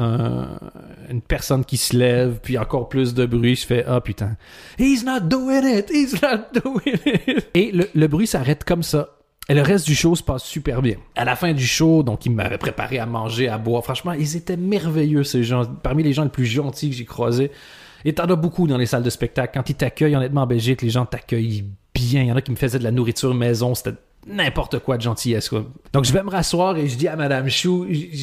une personne qui se lève, puis encore plus de bruit. Je fais « Ah, putain. He's not doing it! He's not doing it! » Et le bruit s'arrête comme ça. Et le reste du show se passe super bien. À la fin du show, donc, ils m'avaient préparé à manger, à boire. Franchement, ils étaient merveilleux, ces gens. Parmi les gens les plus gentils que j'ai croisés. Et t'en as beaucoup dans les salles de spectacle. Quand ils t'accueillent, honnêtement, en Belgique, les gens t'accueillent bien. Il y en a qui me faisaient de la nourriture maison. C'était n'importe quoi de gentillesse, quoi. Donc, je vais me rasseoir et je dis à Madame Chou,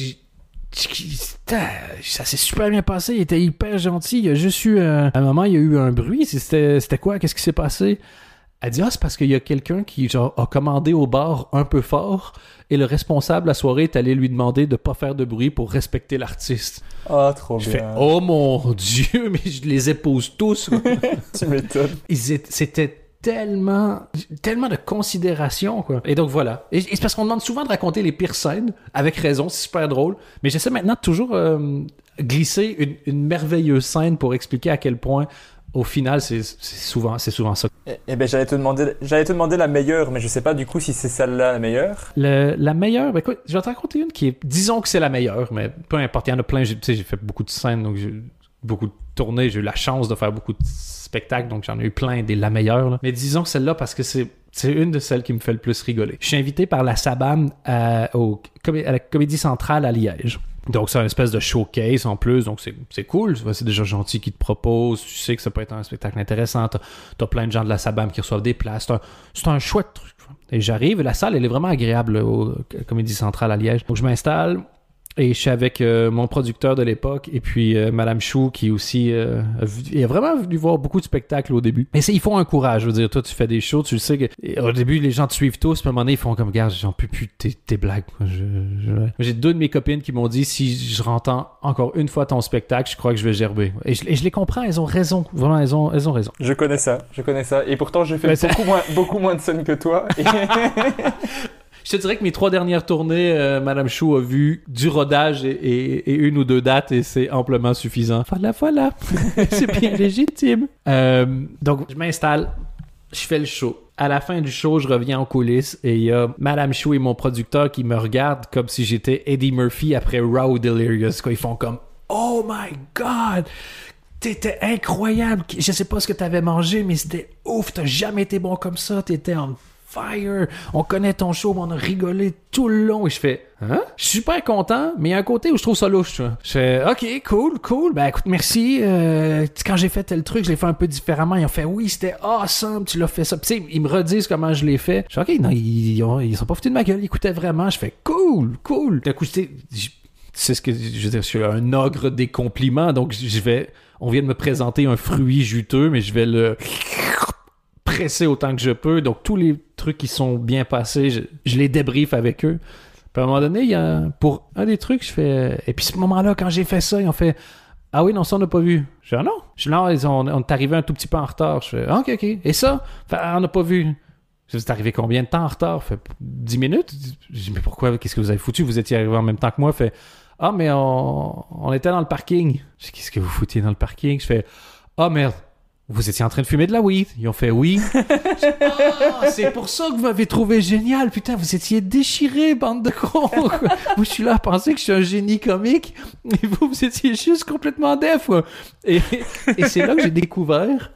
ça s'est super bien passé. Il était hyper gentil. Il y a juste eu, à un moment, il y a eu un bruit. C'était quoi? Qu'est-ce qui s'est passé? Elle dit, c'est parce qu'il y a quelqu'un qui, genre, a commandé au bar un peu fort et le responsable la soirée est allé lui demander de pas faire de bruit pour respecter l'artiste. Ah, trop bien. Je fais, oh mon Dieu, mais je les épouse tous. Tu m'étonnes. C'était tellement de considération, quoi. Et donc voilà. Et c'est parce qu'on demande souvent de raconter les pires scènes, avec raison, c'est super drôle, mais j'essaie maintenant de toujours glisser une merveilleuse scène pour expliquer à quel point au final, c'est souvent ça. Eh ben, j'allais te demander la meilleure, mais je sais pas du coup si c'est celle-là la meilleure. La meilleure, ben écoute, je vais te raconter une qui est, disons que c'est la meilleure, mais peu importe, il y en a plein. J'ai fait beaucoup de scènes, donc j'ai beaucoup de tournées, j'ai eu la chance de faire beaucoup de spectacles, donc j'en ai eu plein des la meilleure. Là. Mais disons que celle-là, parce que c'est une de celles qui me fait le plus rigoler. Je suis invité par la SABAM à la Comédie Centrale à Liège. Donc, c'est une espèce de showcase en plus, donc c'est cool. C'est déjà gentil qui te propose. Tu sais que ça peut être un spectacle intéressant. T'as plein de gens de la SABAM qui reçoivent des places. C'est un chouette truc. Et j'arrive, la salle, elle est vraiment agréable au Comédie Centrale à Liège. Donc, je m'installe et je suis avec mon producteur de l'époque et puis Madame Chou qui aussi a vraiment voulu voir beaucoup de spectacles au début. Mais il faut un courage, je veux dire, toi tu fais des shows, tu le sais que au début les gens te suivent tous, puis à un moment donné ils font comme regarde, j'en peux plus tes blagues. J'ai 2 de mes copines qui m'ont dit si je rentends encore une fois ton spectacle, je crois que je vais gerber. Et je les comprends, elles ont raison, vraiment elles ont raison. Je connais ça. Et pourtant j'ai fait beaucoup moins de scènes que toi. Et... Je te dirais que mes 3 dernières tournées, Madame Chou a vu du rodage et 1 ou 2 dates et c'est amplement suffisant. Voilà. C'est bien légitime. Donc, je m'installe, je fais le show. À la fin du show, je reviens en coulisses et il y a Madame Chou et mon producteur qui me regardent comme si j'étais Eddie Murphy après Raw Delirious. Ils font comme « Oh my God! » T'étais incroyable. Je sais pas ce que t'avais mangé, mais c'était ouf. T'as jamais été bon comme ça. T'étais en fire. On connaît ton show, on a rigolé tout le long. Et je fais, hein? Je suis super content, mais il y a un côté où je trouve ça louche, tu vois. Je fais, ok, cool. Ben, écoute, merci. Quand j'ai fait tel truc, je l'ai fait un peu différemment. Ils ont fait, oui, c'était awesome, tu l'as fait ça. Puis, tu sais, ils me redisent comment je l'ai fait. Je fais, ok, non, ils sont pas foutus de ma gueule. Ils écoutaient vraiment. Je fais, cool. D'un coup, c'est ce que je veux dire, je suis un ogre des compliments, donc on vient de me présenter un fruit juteux, mais je vais le presser autant que je peux. Donc tous les trucs qui sont bien passés, je les débriefe avec eux. Puis à un moment donné, pour un des trucs, je fais... Et puis ce moment-là, quand j'ai fait ça, ils ont fait, ah oui, non, ça on n'a pas vu. Je dis, ah non. On est arrivé un tout petit peu en retard. Je fais, ok. Et ça, on n'a pas vu. Je dis, c'est arrivé combien de temps en retard? Fait 10 minutes? Je dis, mais pourquoi? Qu'est-ce que vous avez foutu? Vous étiez arrivé en même temps que moi. Fait, ah, mais on était dans le parking. Je dis, qu'est-ce que vous foutiez dans le parking? Je fais, ah, merde, vous étiez en train de fumer de la weed. Ils ont fait oui. C'est pour ça que vous m'avez trouvé génial. Putain, vous étiez déchirés, bande de cons. Moi, je suis là à penser que je suis un génie comique. Et vous étiez juste complètement def. Et c'est là que j'ai découvert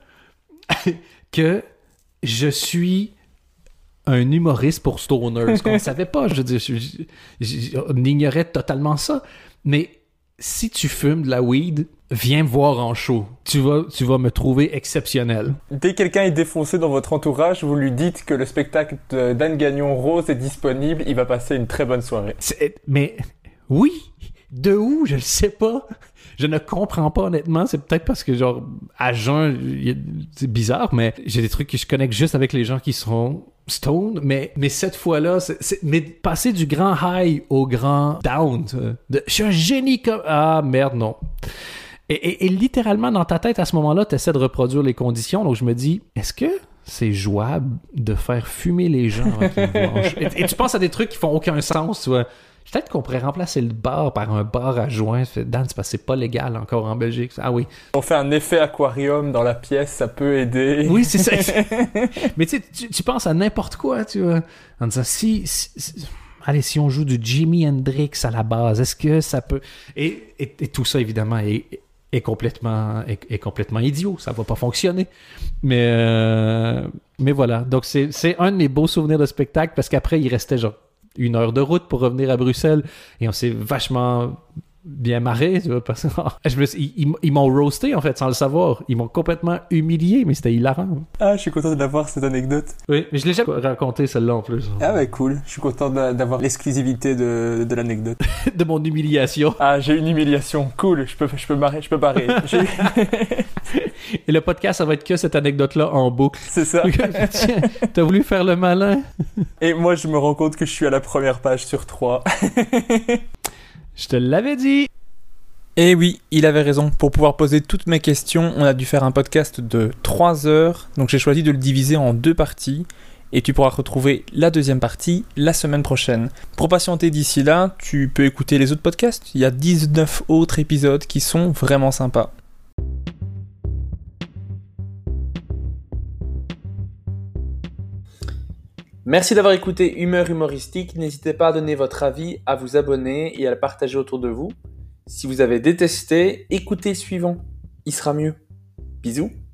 que je suis un humoriste pour stoners. Ce qu'on ne savait pas. Je veux dire, on ignorait totalement ça. Mais si tu fumes de la weed, viens me voir en show. Tu vas me trouver exceptionnel. Dès que quelqu'un est défoncé dans votre entourage, vous lui dites que le spectacle de Dan Gagnon Rose est disponible, il va passer une très bonne soirée. Mais oui, de où? Je ne sais pas. Je ne comprends pas honnêtement. C'est peut-être parce que genre à jeun, c'est bizarre, mais j'ai des trucs que je connecte juste avec les gens qui sont stone, mais cette fois-là, mais passer du grand high au grand down. Je suis un génie comme... Ah merde, non. Et littéralement, dans ta tête, à ce moment-là, tu essaies de reproduire les conditions. Donc je me dis, est-ce que c'est jouable de faire fumer les gens avant qu'ils me voient? Et tu penses à des trucs qui font aucun sens, tu vois. Peut-être qu'on pourrait remplacer le bar par un bar à joint. Dan, c'est parce que c'est pas légal encore en Belgique. Ah oui. On fait un effet aquarium dans la pièce, ça peut aider. Oui, c'est ça. Mais tu penses à n'importe quoi, tu vois. En disant, allez, si on joue du Jimi Hendrix à la base, est-ce que ça peut... Et tout ça, évidemment, est complètement idiot. Ça va pas fonctionner. Mais voilà. Donc, c'est un de mes beaux souvenirs de spectacle parce qu'après, il restait genre 1 heure de route pour revenir à Bruxelles et on s'est vachement bien marré, tu vois, parce que ils m'ont roasté en fait sans le savoir, ils m'ont complètement humilié, mais c'était hilarant. Ah, je suis content d'avoir cette anecdote. Oui, mais je l'ai jamais raconté celle-là en plus. Ah ouais, cool, je suis content d'avoir l'exclusivité de l'anecdote. De mon humiliation. Ah, j'ai une humiliation, cool, je peux barrer. Et le podcast, ça va être que cette anecdote-là en boucle. C'est ça. Tiens, t'as voulu faire le malin. Et moi, je me rends compte que je suis à la première page sur 3. Je te l'avais dit. Et oui, il avait raison. Pour pouvoir poser toutes mes questions, on a dû faire un podcast de 3 heures. Donc j'ai choisi de le diviser en 2 parties. Et tu pourras retrouver la deuxième partie la semaine prochaine. Pour patienter d'ici là, tu peux écouter les autres podcasts. Il y a 19 autres épisodes qui sont vraiment sympas. Merci d'avoir écouté Humeur Humoristique. N'hésitez pas à donner votre avis, à vous abonner et à le partager autour de vous. Si vous avez détesté, écoutez le suivant. Il sera mieux. Bisous.